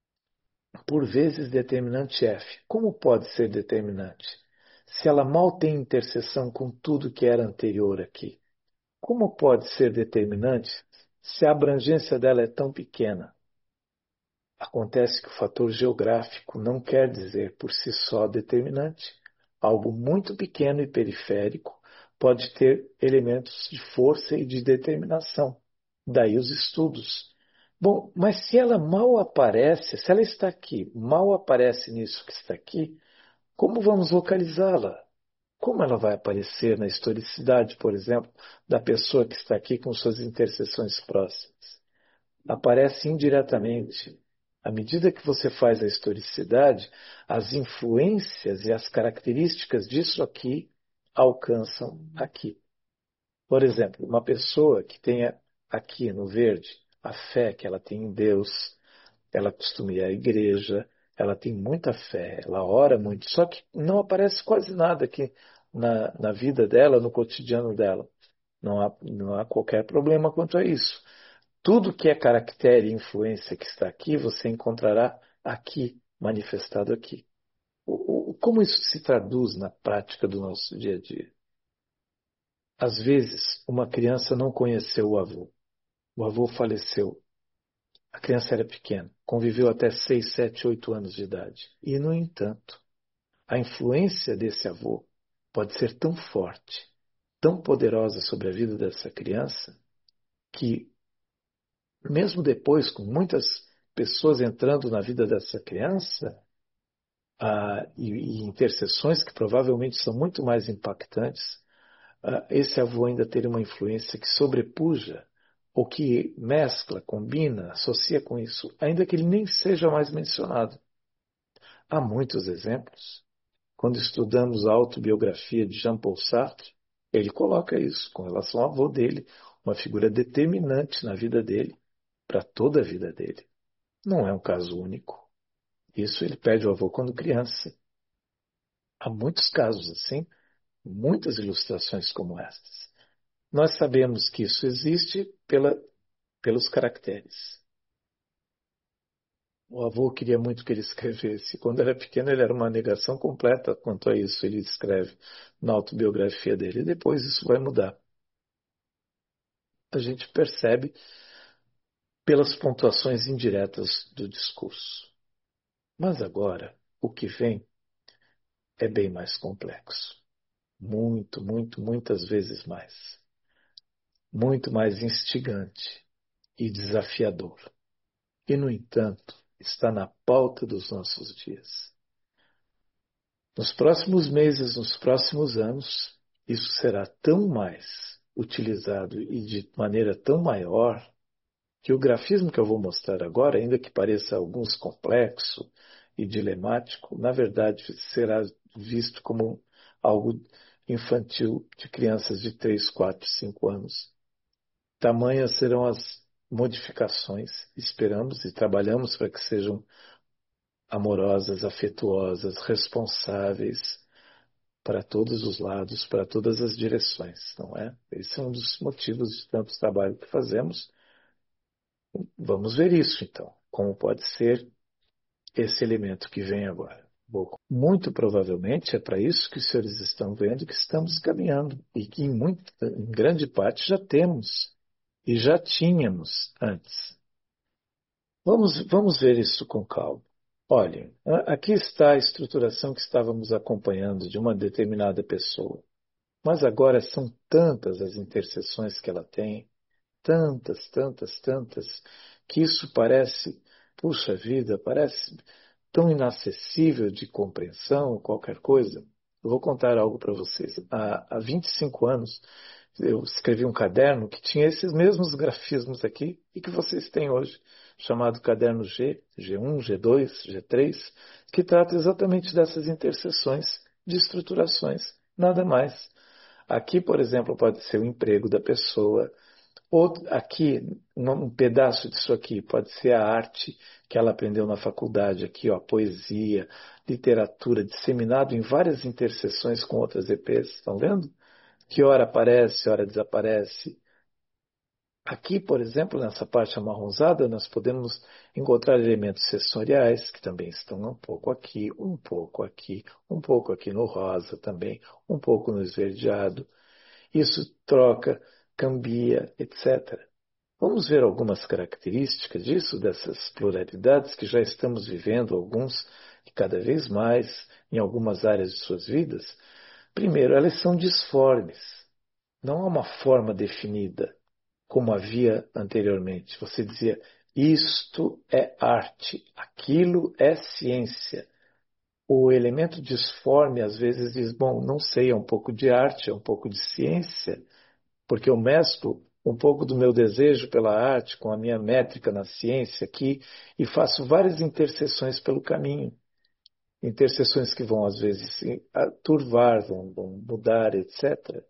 por vezes determinante F. Como pode ser determinante? Se ela mal tem interseção com tudo que era anterior aqui. Como pode ser determinante se a abrangência dela é tão pequena? Acontece que o fator geográfico não quer dizer por si só determinante. Algo muito pequeno e periférico pode ter elementos de força e de determinação. Daí os estudos. Bom, mas se ela mal aparece, se ela está aqui, mal aparece nisso que está aqui, como vamos localizá-la? Como ela vai aparecer na historicidade, por exemplo, da pessoa que está aqui com suas interseções próximas? Aparece indiretamente. À medida que você faz a historicidade, as influências e as características disso aqui alcançam aqui. Por exemplo, uma pessoa que tenha aqui no verde a fé que ela tem em Deus, ela costuma ir à igreja, ela tem muita fé, ela ora muito, só que não aparece quase nada aqui na, na vida dela, no cotidiano dela. Não há, não há qualquer problema quanto a isso. Tudo que é caractere e influência que está aqui, você encontrará aqui, manifestado aqui. O, o, como isso se traduz na prática do nosso dia a dia? Às vezes, uma criança não conheceu o avô. O avô faleceu. A criança era pequena, conviveu até seis, sete, oito anos de idade. E, no entanto, a influência desse avô pode ser tão forte, tão poderosa sobre a vida dessa criança, que mesmo depois, com muitas pessoas entrando na vida dessa criança, ah, e, e interseções que provavelmente são muito mais impactantes, ah, esse avô ainda ter uma influência que sobrepuja ou que mescla, combina, associa com isso, ainda que ele nem seja mais mencionado. Há muitos exemplos. Quando estudamos a autobiografia de Jean-Paul Sartre, ele coloca isso com relação ao avô dele, uma figura determinante na vida dele, para toda a vida dele. Não é um caso único. Isso ele perde o avô quando criança. Há muitos casos assim, muitas ilustrações como estas. Nós sabemos que isso existe pela, pelos caracteres. O avô queria muito que ele escrevesse. Quando era pequeno, ele era uma negação completa quanto a isso. Ele escreve na autobiografia dele. E depois isso vai mudar. A gente percebe pelas pontuações indiretas do discurso. Mas agora, o que vem é bem mais complexo. Muito, muito, muitas vezes mais. Muito mais instigante e desafiador. E, no entanto, está na pauta dos nossos dias. Nos próximos meses, nos próximos anos, isso será tão mais utilizado e de maneira tão maior que o grafismo que eu vou mostrar agora, ainda que pareça a alguns complexo e dilemático, na verdade será visto como algo infantil de crianças de três, quatro, cinco anos. Tamanhas serão as modificações, esperamos e trabalhamos para que sejam amorosas, afetuosas, responsáveis para todos os lados, para todas as direções, não é? Esse é um dos motivos de tanto trabalho que fazemos. Vamos ver isso, então. Como pode ser esse elemento que vem agora? Bom, muito provavelmente é para isso que os senhores estão vendo que estamos caminhando e que em, muito, em grande parte já temos e já tínhamos antes. Vamos, vamos ver isso com calma. Olhem, aqui está a estruturação que estávamos acompanhando de uma determinada pessoa. Mas agora são tantas as interseções que ela tem, tantas, tantas, tantas, que isso parece, puxa vida, parece tão inacessível de compreensão ou qualquer coisa. Eu vou contar algo para vocês. Há, há vinte e cinco anos, eu escrevi um caderno que tinha esses mesmos grafismos aqui e que vocês têm hoje, chamado Caderno G, G um, G dois, G três, que trata exatamente dessas interseções de estruturações, nada mais. Aqui, por exemplo, pode ser o emprego da pessoa. Outro, aqui, um pedaço disso aqui pode ser a arte que ela aprendeu na faculdade, aqui, ó, poesia, literatura, disseminado em várias interseções com outras E Ps, estão vendo? Que hora aparece, hora desaparece. Aqui, por exemplo, nessa parte amarronzada, nós podemos encontrar elementos sensoriais, que também estão um pouco aqui, um pouco aqui, um pouco aqui no rosa também, um pouco no esverdeado. Isso troca, cambia, etcétera. Vamos ver algumas características disso, dessas pluralidades que já estamos vivendo, alguns e cada vez mais, em algumas áreas de suas vidas. Primeiro, elas são disformes. Não há uma forma definida, como havia anteriormente. Você dizia, isto é arte, aquilo é ciência. O elemento disforme às vezes diz, bom, não sei, é um pouco de arte, é um pouco de ciência, porque eu mesclo um pouco do meu desejo pela arte com a minha métrica na ciência aqui e faço várias interseções pelo caminho. Interseções que vão às vezes turvar, vão, vão mudar, etcétera.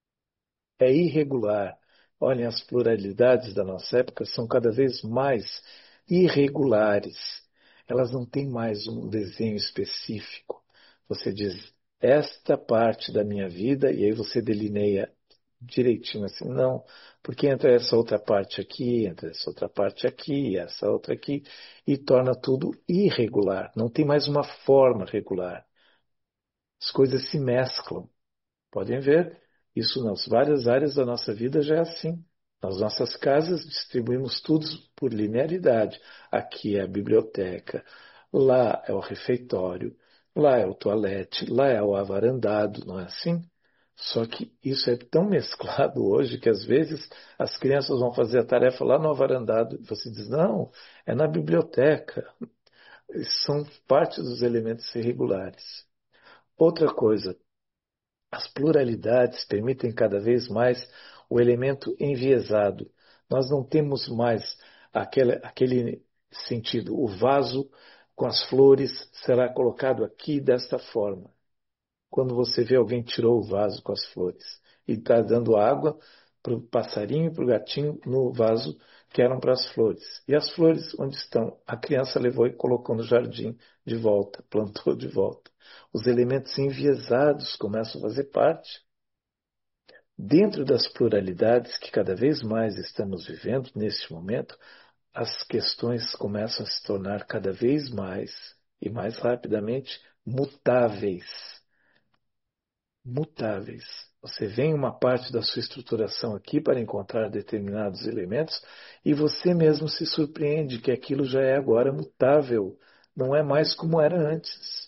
É irregular. Olhem, as pluralidades da nossa época são cada vez mais irregulares. Elas não têm mais um desenho específico. Você diz, esta parte da minha vida, e aí você delineia direitinho assim, não, porque entra essa outra parte aqui, entra essa outra parte aqui, essa outra aqui, e torna tudo irregular. Não tem mais uma forma regular. As coisas se mesclam. Podem ver, isso nas várias áreas da nossa vida já é assim. Nas nossas casas distribuímos tudo por linearidade. Aqui é a biblioteca, lá é o refeitório, lá é o toalete, lá é o avarandado, não é assim? Só que isso é tão mesclado hoje que às vezes as crianças vão fazer a tarefa lá no avarandado e você diz, não, é na biblioteca. São parte dos elementos irregulares. Outra coisa, as pluralidades permitem cada vez mais o elemento enviesado. Nós não temos mais aquele, aquele sentido. O vaso com as flores será colocado aqui desta forma. Quando você vê alguém tirou o vaso com as flores e está dando água para o passarinho e para o gatinho no vaso que eram para as flores. E as flores, onde estão? A criança levou e colocou no jardim de volta, plantou de volta. Os elementos enviesados começam a fazer parte. Dentro das pluralidades que cada vez mais estamos vivendo neste momento, as questões começam a se tornar cada vez mais e mais rapidamente mutáveis. Mutáveis. Você vem uma parte da sua estruturação aqui para encontrar determinados elementos e você mesmo se surpreende que aquilo já é agora mutável. não é mais como era antes.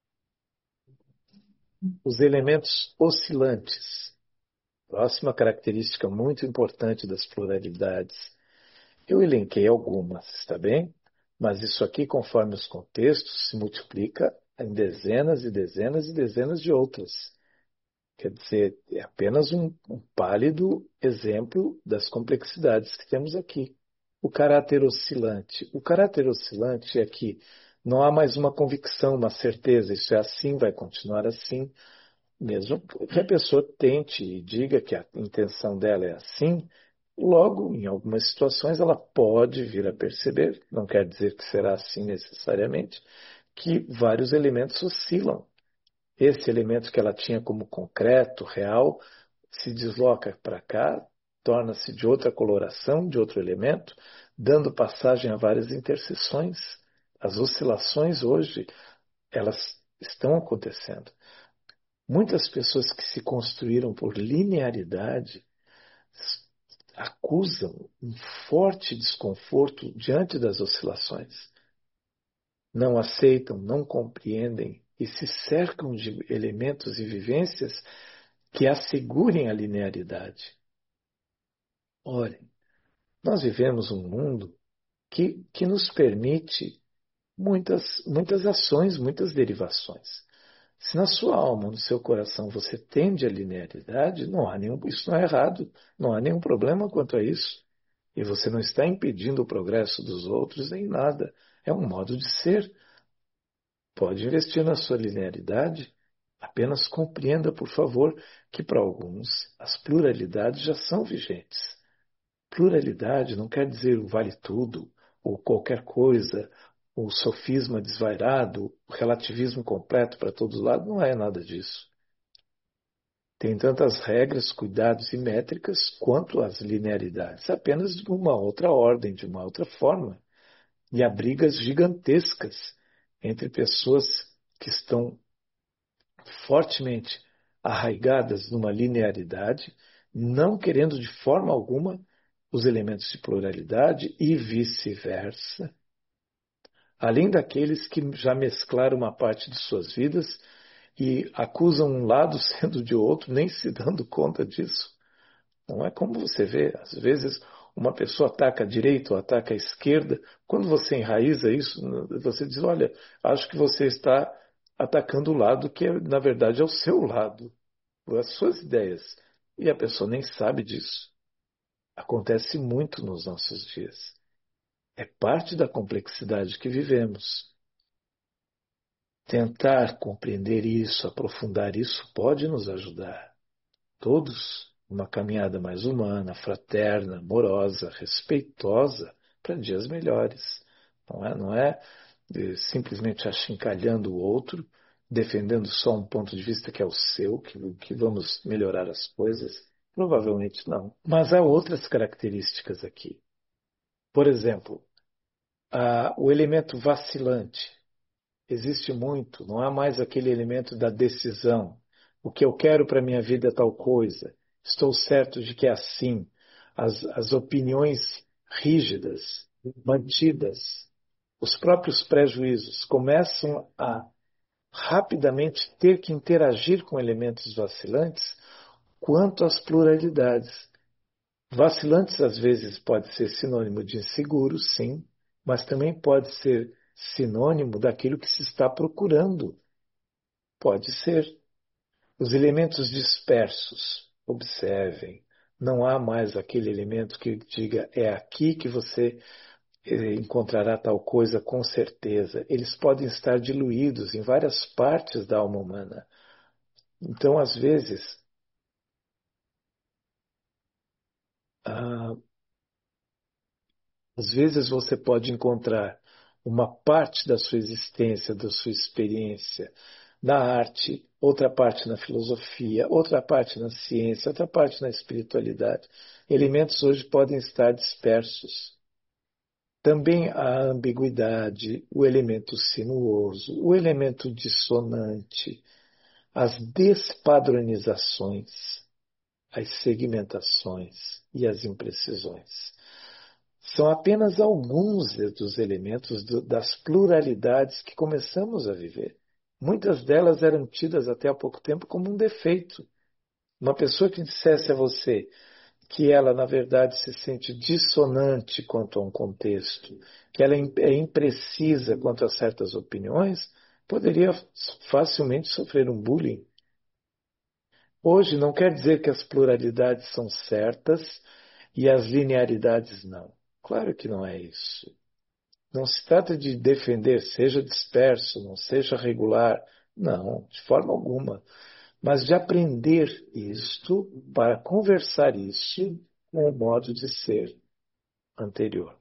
Os elementos oscilantes. Próxima característica muito importante das pluralidades. Eu elenquei algumas, está bem? Mas isso aqui, conforme os contextos, se multiplica em dezenas e dezenas e dezenas de outras. Quer dizer, é apenas um, um pálido exemplo das complexidades que temos aqui. O caráter oscilante. O caráter oscilante é que não há mais uma convicção, uma certeza, isso é assim, vai continuar assim. Mesmo que a pessoa tente e diga que a intenção dela é assim, logo, em algumas situações, ela pode vir a perceber, não quer dizer que será assim necessariamente, que vários elementos oscilam. Esse elemento que ela tinha como concreto, real, se desloca para cá, torna-se de outra coloração, de outro elemento, dando passagem a várias interseções. As oscilações hoje, elas estão acontecendo. Muitas pessoas que se construíram por linearidade acusam um forte desconforto diante das oscilações. Não aceitam, não compreendem e se cercam de elementos e vivências que assegurem a linearidade. Olhem, nós vivemos um mundo que, que nos permite muitas, muitas ações, muitas derivações. Se na sua alma, no seu coração, você tende à linearidade, não há nenhum, isso não é errado, não há nenhum problema quanto a isso. E você não está impedindo o progresso dos outros nem nada. É um modo de ser. Pode investir na sua linearidade. Apenas compreenda, por favor, que para alguns as pluralidades já são vigentes. Pluralidade não quer dizer o vale tudo, ou qualquer coisa, o sofisma desvairado, o relativismo completo para todos os lados. Não é nada disso. Tem tantas regras, cuidados e métricas quanto as linearidades, apenas de uma outra ordem, de uma outra forma. E há brigas gigantescas entre pessoas que estão fortemente arraigadas numa linearidade, não querendo de forma alguma os elementos de pluralidade e vice-versa. Além daqueles que já mesclaram uma parte de suas vidas e acusam um lado sendo de outro, nem se dando conta disso. Não é como você vê, às vezes uma pessoa ataca a direita ou ataca a esquerda. Quando você enraiza isso, você diz, olha, acho que você está atacando o lado que na verdade é o seu lado, as suas ideias. E a pessoa nem sabe disso. Acontece muito nos nossos dias. É parte da complexidade que vivemos. Tentar compreender isso, aprofundar isso, pode nos ajudar. Todos uma caminhada mais humana, fraterna, amorosa, respeitosa para dias melhores. Não é, não é eh, simplesmente achincalhando o outro, defendendo só um ponto de vista que é o seu, que, que vamos melhorar as coisas. Provavelmente não. Mas há outras características aqui. Por exemplo, a, o elemento vacilante. Existe muito, não há mais aquele elemento da decisão. O que eu quero para a minha vida é tal coisa. Estou certo de que é assim. As, as opiniões rígidas, mantidas, os próprios prejuízos começam a rapidamente ter que interagir com elementos vacilantes quanto às pluralidades. Vacilantes às vezes pode ser sinônimo de inseguro, sim, mas também pode ser sinônimo daquilo que se está procurando. Pode ser. Os elementos dispersos, observem. Não há mais aquele elemento que diga é aqui que você eh, encontrará tal coisa com certeza. Eles podem estar diluídos em várias partes da alma humana. Então, às vezes, ah, às vezes você pode encontrar uma parte da sua existência, da sua experiência na arte, outra parte na filosofia, outra parte na ciência, outra parte na espiritualidade. Elementos hoje podem estar dispersos. Também a ambiguidade, o elemento sinuoso, o elemento dissonante, as despadronizações, as segmentações e as imprecisões. são apenas alguns dos elementos do, das pluralidades que começamos a viver. Muitas delas eram tidas até há pouco tempo como um defeito. Uma pessoa que dissesse a você que ela, na verdade, se sente dissonante quanto a um contexto, que ela é imprecisa quanto a certas opiniões, poderia facilmente sofrer um bullying. Hoje não quer dizer que as pluralidades são certas e as linearidades não. Claro que não é isso. Não se trata de defender, seja disperso, não seja regular. Não, de forma alguma. Mas de aprender isto para conversar isso com o modo de ser anterior.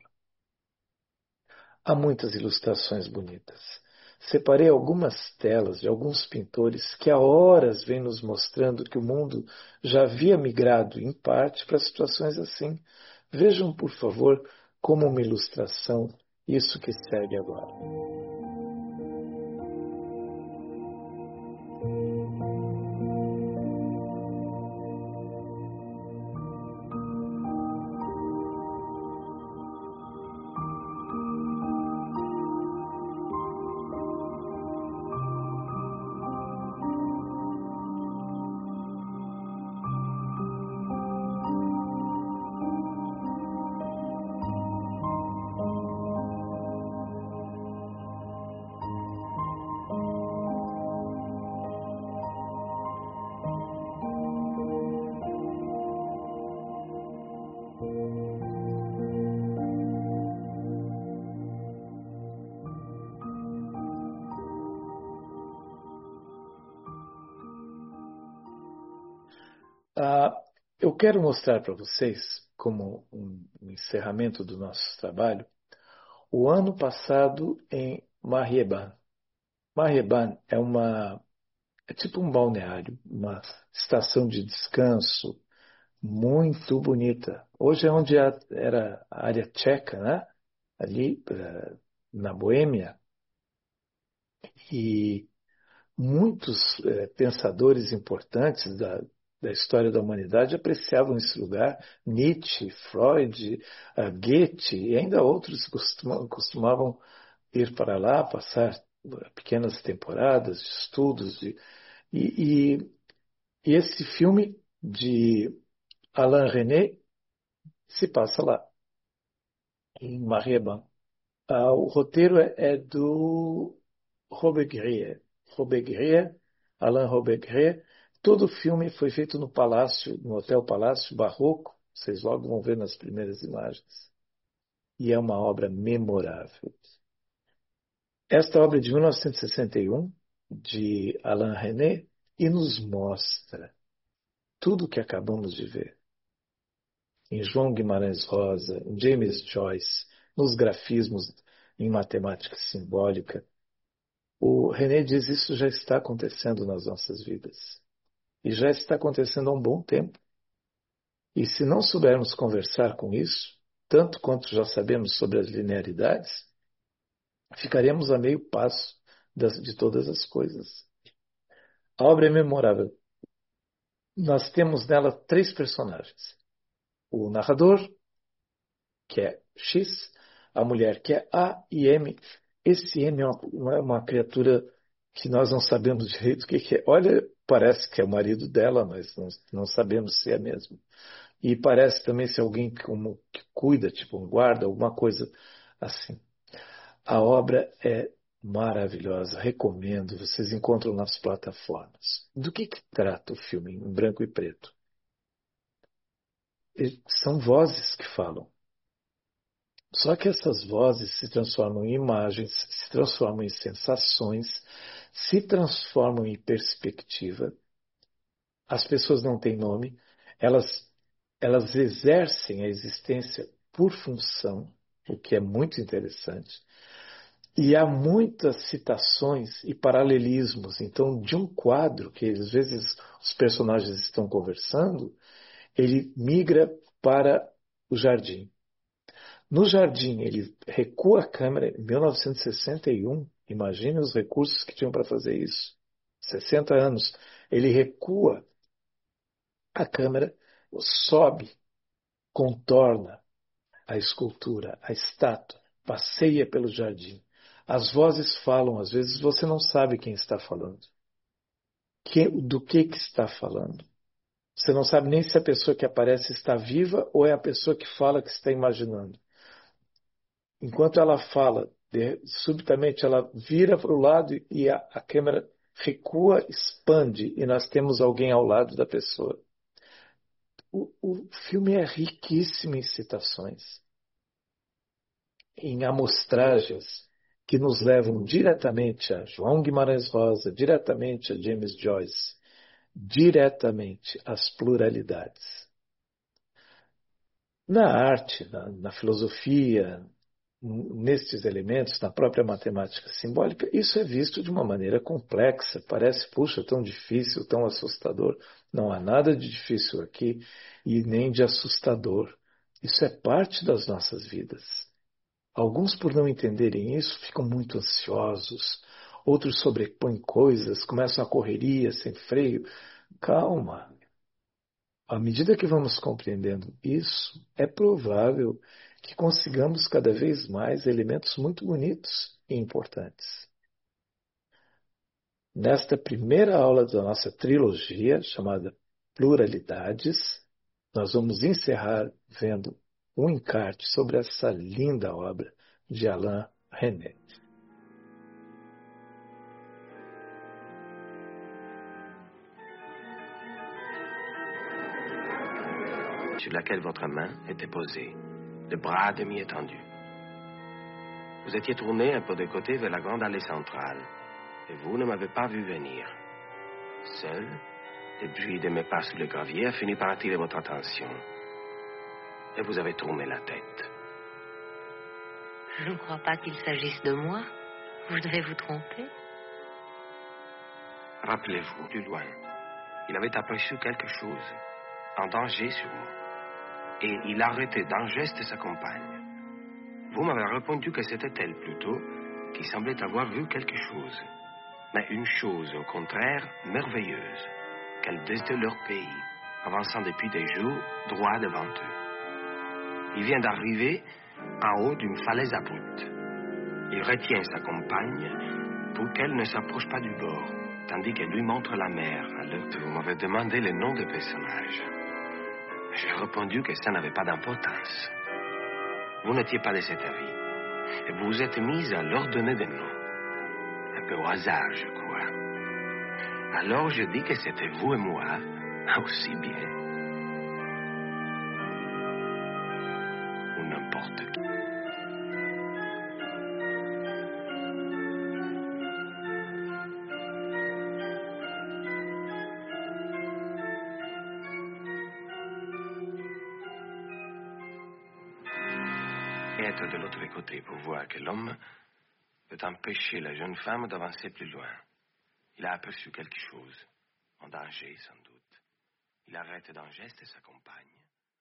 Há muitas ilustrações bonitas. Separei algumas telas de alguns pintores que há horas vêm nos mostrando que o mundo já havia migrado, em parte, para situações assim. Vejam, por favor, como uma ilustração, isso que segue agora. Ah, eu quero mostrar para vocês, como um, um encerramento do nosso trabalho, o ano passado em Marieban. Marieban é uma é tipo um balneário, uma estação de descanso muito bonita. Hoje é onde a- era a área tcheca, né? Ali eh, na Boêmia. E muitos eh, pensadores importantes da, da história da humanidade apreciavam esse lugar. Nietzsche, Freud, ah, Goethe e ainda outros costuma- costumavam ir para lá, passar pequenas temporadas de estudos. De, e, e, e esse filme de Alain René se passa lá, em Marieban. Ah, o roteiro é, é do Robbe-Grillet. Robbe-Grillet, Alain Robbe-Grillet. Todo o filme foi feito no Palácio, no Hotel Palácio Barroco. Vocês logo vão ver nas primeiras imagens. E é uma obra memorável. Esta obra é de mil novecentos e sessenta e um, de Alain René, e nos mostra tudo o que acabamos de ver. Em João Guimarães Rosa, em James Joyce, nos grafismos em matemática simbólica. O René diz isso já está acontecendo nas nossas vidas. E já está acontecendo há um bom tempo. E se não soubermos conversar com isso, tanto quanto já sabemos sobre as linearidades, ficaremos a meio passo das, de todas as coisas. A obra é memorável. Nós temos nela três personagens. O narrador, que é X, a mulher, que é A, e M. Esse M é uma, é uma criatura que nós não sabemos direito o que, que é. Olha, parece que é o marido dela, mas não, não sabemos se é mesmo. E parece também ser alguém como, que cuida, tipo um guarda, alguma coisa assim. A obra é maravilhosa, recomendo, vocês encontram nas plataformas. Do que, que trata o filme em branco e preto? São vozes que falam. Só que essas vozes se transformam em imagens, se transformam em sensações, se transformam em perspectiva. As pessoas não têm nome, elas, elas exercem a existência por função, o que é muito interessante. E há muitas citações e paralelismos. Então, de um quadro que às vezes os personagens estão conversando, ele migra para o jardim. No jardim, ele recua a câmera em mil novecentos e sessenta e um. Imagine os recursos que tinham para fazer isso. sessenta anos. Ele recua a câmera, sobe, contorna, a escultura, a estátua, passeia pelo jardim. As vozes falam, às vezes você não sabe quem está falando. Que, do que, que está falando. Você não sabe nem se a pessoa que aparece está viva ou é a pessoa que fala que está imaginando. Enquanto ela fala, de, subitamente ela vira para o lado e a, a câmera recua, expande e nós temos alguém ao lado da pessoa. O, o filme é riquíssimo em citações, em amostragens que nos levam diretamente a João Guimarães Rosa, diretamente a James Joyce, diretamente às pluralidades. Na arte, na, na filosofia, nestes elementos, na própria matemática simbólica, isso é visto de uma maneira complexa. Parece, puxa, tão difícil, tão assustador. Não há nada de difícil aqui e nem de assustador. Isso é parte das nossas vidas. Alguns, por não entenderem isso, ficam muito ansiosos. Outros sobrepõem coisas, começam a correria sem freio. Calma. À medida que vamos compreendendo isso, é provável que consigamos cada vez mais elementos muito bonitos e importantes. Nesta primeira aula da nossa trilogia, chamada Pluralidades, nós vamos encerrar vendo um encarte sobre essa linda obra de Alain Resnais. Sur laquelle votre main était posée, le bras à demi étendu. Vous étiez tourné un peu de côté vers la grande allée centrale, et vous ne m'avez pas vu venir. Seul, le bruit de mes pas sur le gravier a fini par attirer votre attention. Et vous avez tourné la tête. Je ne crois pas qu'il s'agisse de moi. Vous devez vous tromper. Rappelez-vous, du loin, il avait aperçu quelque chose, un danger sur moi. Et il arrêtait d'un geste sa compagne. Vous m'avez répondu que c'était elle plutôt qui semblait avoir vu quelque chose. Mais une chose, au contraire, merveilleuse, qu'elle desde leur pays, avançant depuis des jours, droit devant eux. Il vient d'arriver en haut d'une falaise abrupte. Il retient sa compagne pour qu'elle ne s'approche pas du bord, tandis qu'elle lui montre la mer. Alors que vous m'avez demandé le nom des personnages. J'ai répondu que ça n'avait pas d'importance. Vous n'étiez pas de cet avis. Et vous vous êtes mis à leur donner des noms. Un peu au hasard, je crois. Alors je dis que c'était vous et moi, aussi bien. Ou n'importe qui. Et être de l'autre côté pour voir que l'homme peut empêcher la jeune femme d'avancer plus loin. Il a aperçu quelque chose, en danger sans doute. Il arrête d'un geste sa compagne.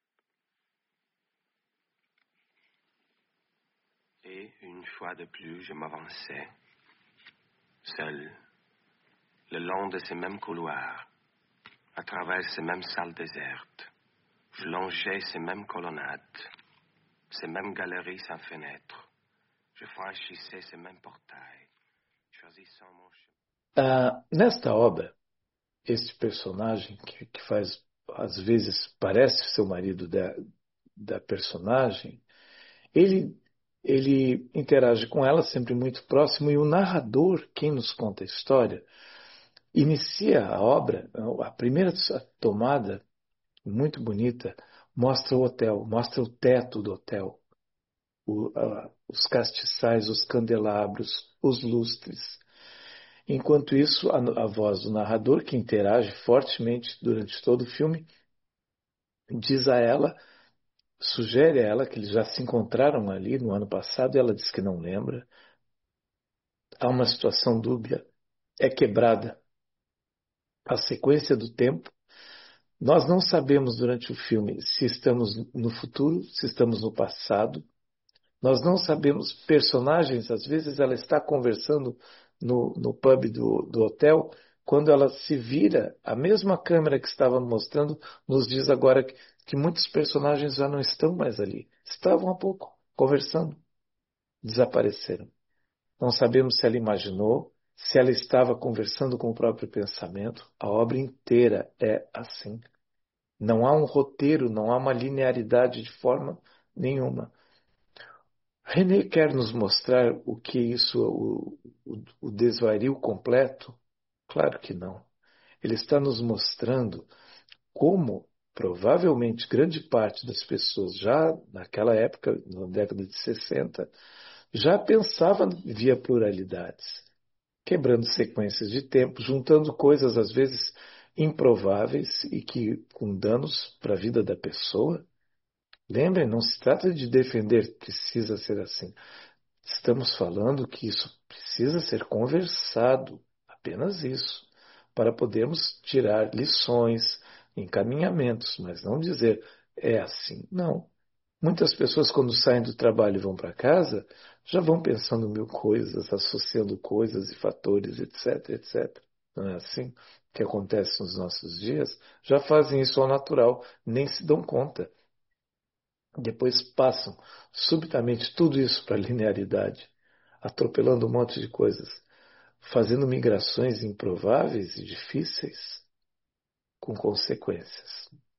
Et une fois de plus, je m'avançais, seul, le long de ces mêmes couloirs, à travers ces mêmes salles désertes. Je longeais ces mêmes colonnades, ces mêmes galeries sans fenêtres. Je franchissais ces mêmes portails, choisissant mon chemin. Ah, nesta obra, este personagem que, que faz, às vezes, parece ser o marido da, da personagem, ele, ele interage com ela sempre muito próximo e o narrador, quem nos conta a história, inicia a obra, a primeira tomada, muito bonita, mostra o hotel, mostra o teto do hotel, o, a, os castiçais, os candelabros, os lustres. Enquanto isso, a, a voz do narrador, que interage fortemente durante todo o filme, diz a ela, sugere a ela que eles já se encontraram ali no ano passado e ela diz que não lembra. Há uma situação dúbia, é quebrada a sequência do tempo. Nós não sabemos durante o filme se estamos no futuro, se estamos no passado. Nós não sabemos, personagens, às vezes ela está conversando no, no pub do, do hotel, quando ela se vira, a mesma câmera que estava mostrando nos diz agora que, que muitos personagens já não estão mais ali. Estavam há pouco conversando, desapareceram. Não sabemos se ela imaginou, se ela estava conversando com o próprio pensamento. A obra inteira é assim. Não há um roteiro, não há uma linearidade de forma nenhuma. René quer nos mostrar o que isso, o, o, o desvario completo? Claro que não. Ele está nos mostrando como provavelmente grande parte das pessoas já naquela época, na década de sessenta, já pensava via pluralidades, quebrando sequências de tempo, juntando coisas às vezes improváveis e que com danos para a vida da pessoa. Lembrem, não se trata de defender precisa ser assim. Estamos falando que isso precisa ser conversado, apenas isso, para podermos tirar lições, encaminhamentos, mas não dizer é assim. Não. Muitas pessoas, quando saem do trabalho e vão para casa, já vão pensando mil coisas, associando coisas e fatores, etc, etcétera. Não é assim que acontece nos nossos dias? Já fazem isso ao natural, nem se dão conta. Depois passam subitamente tudo isso para a linearidade, atropelando um monte de coisas, fazendo migrações improváveis e difíceis, com consequências.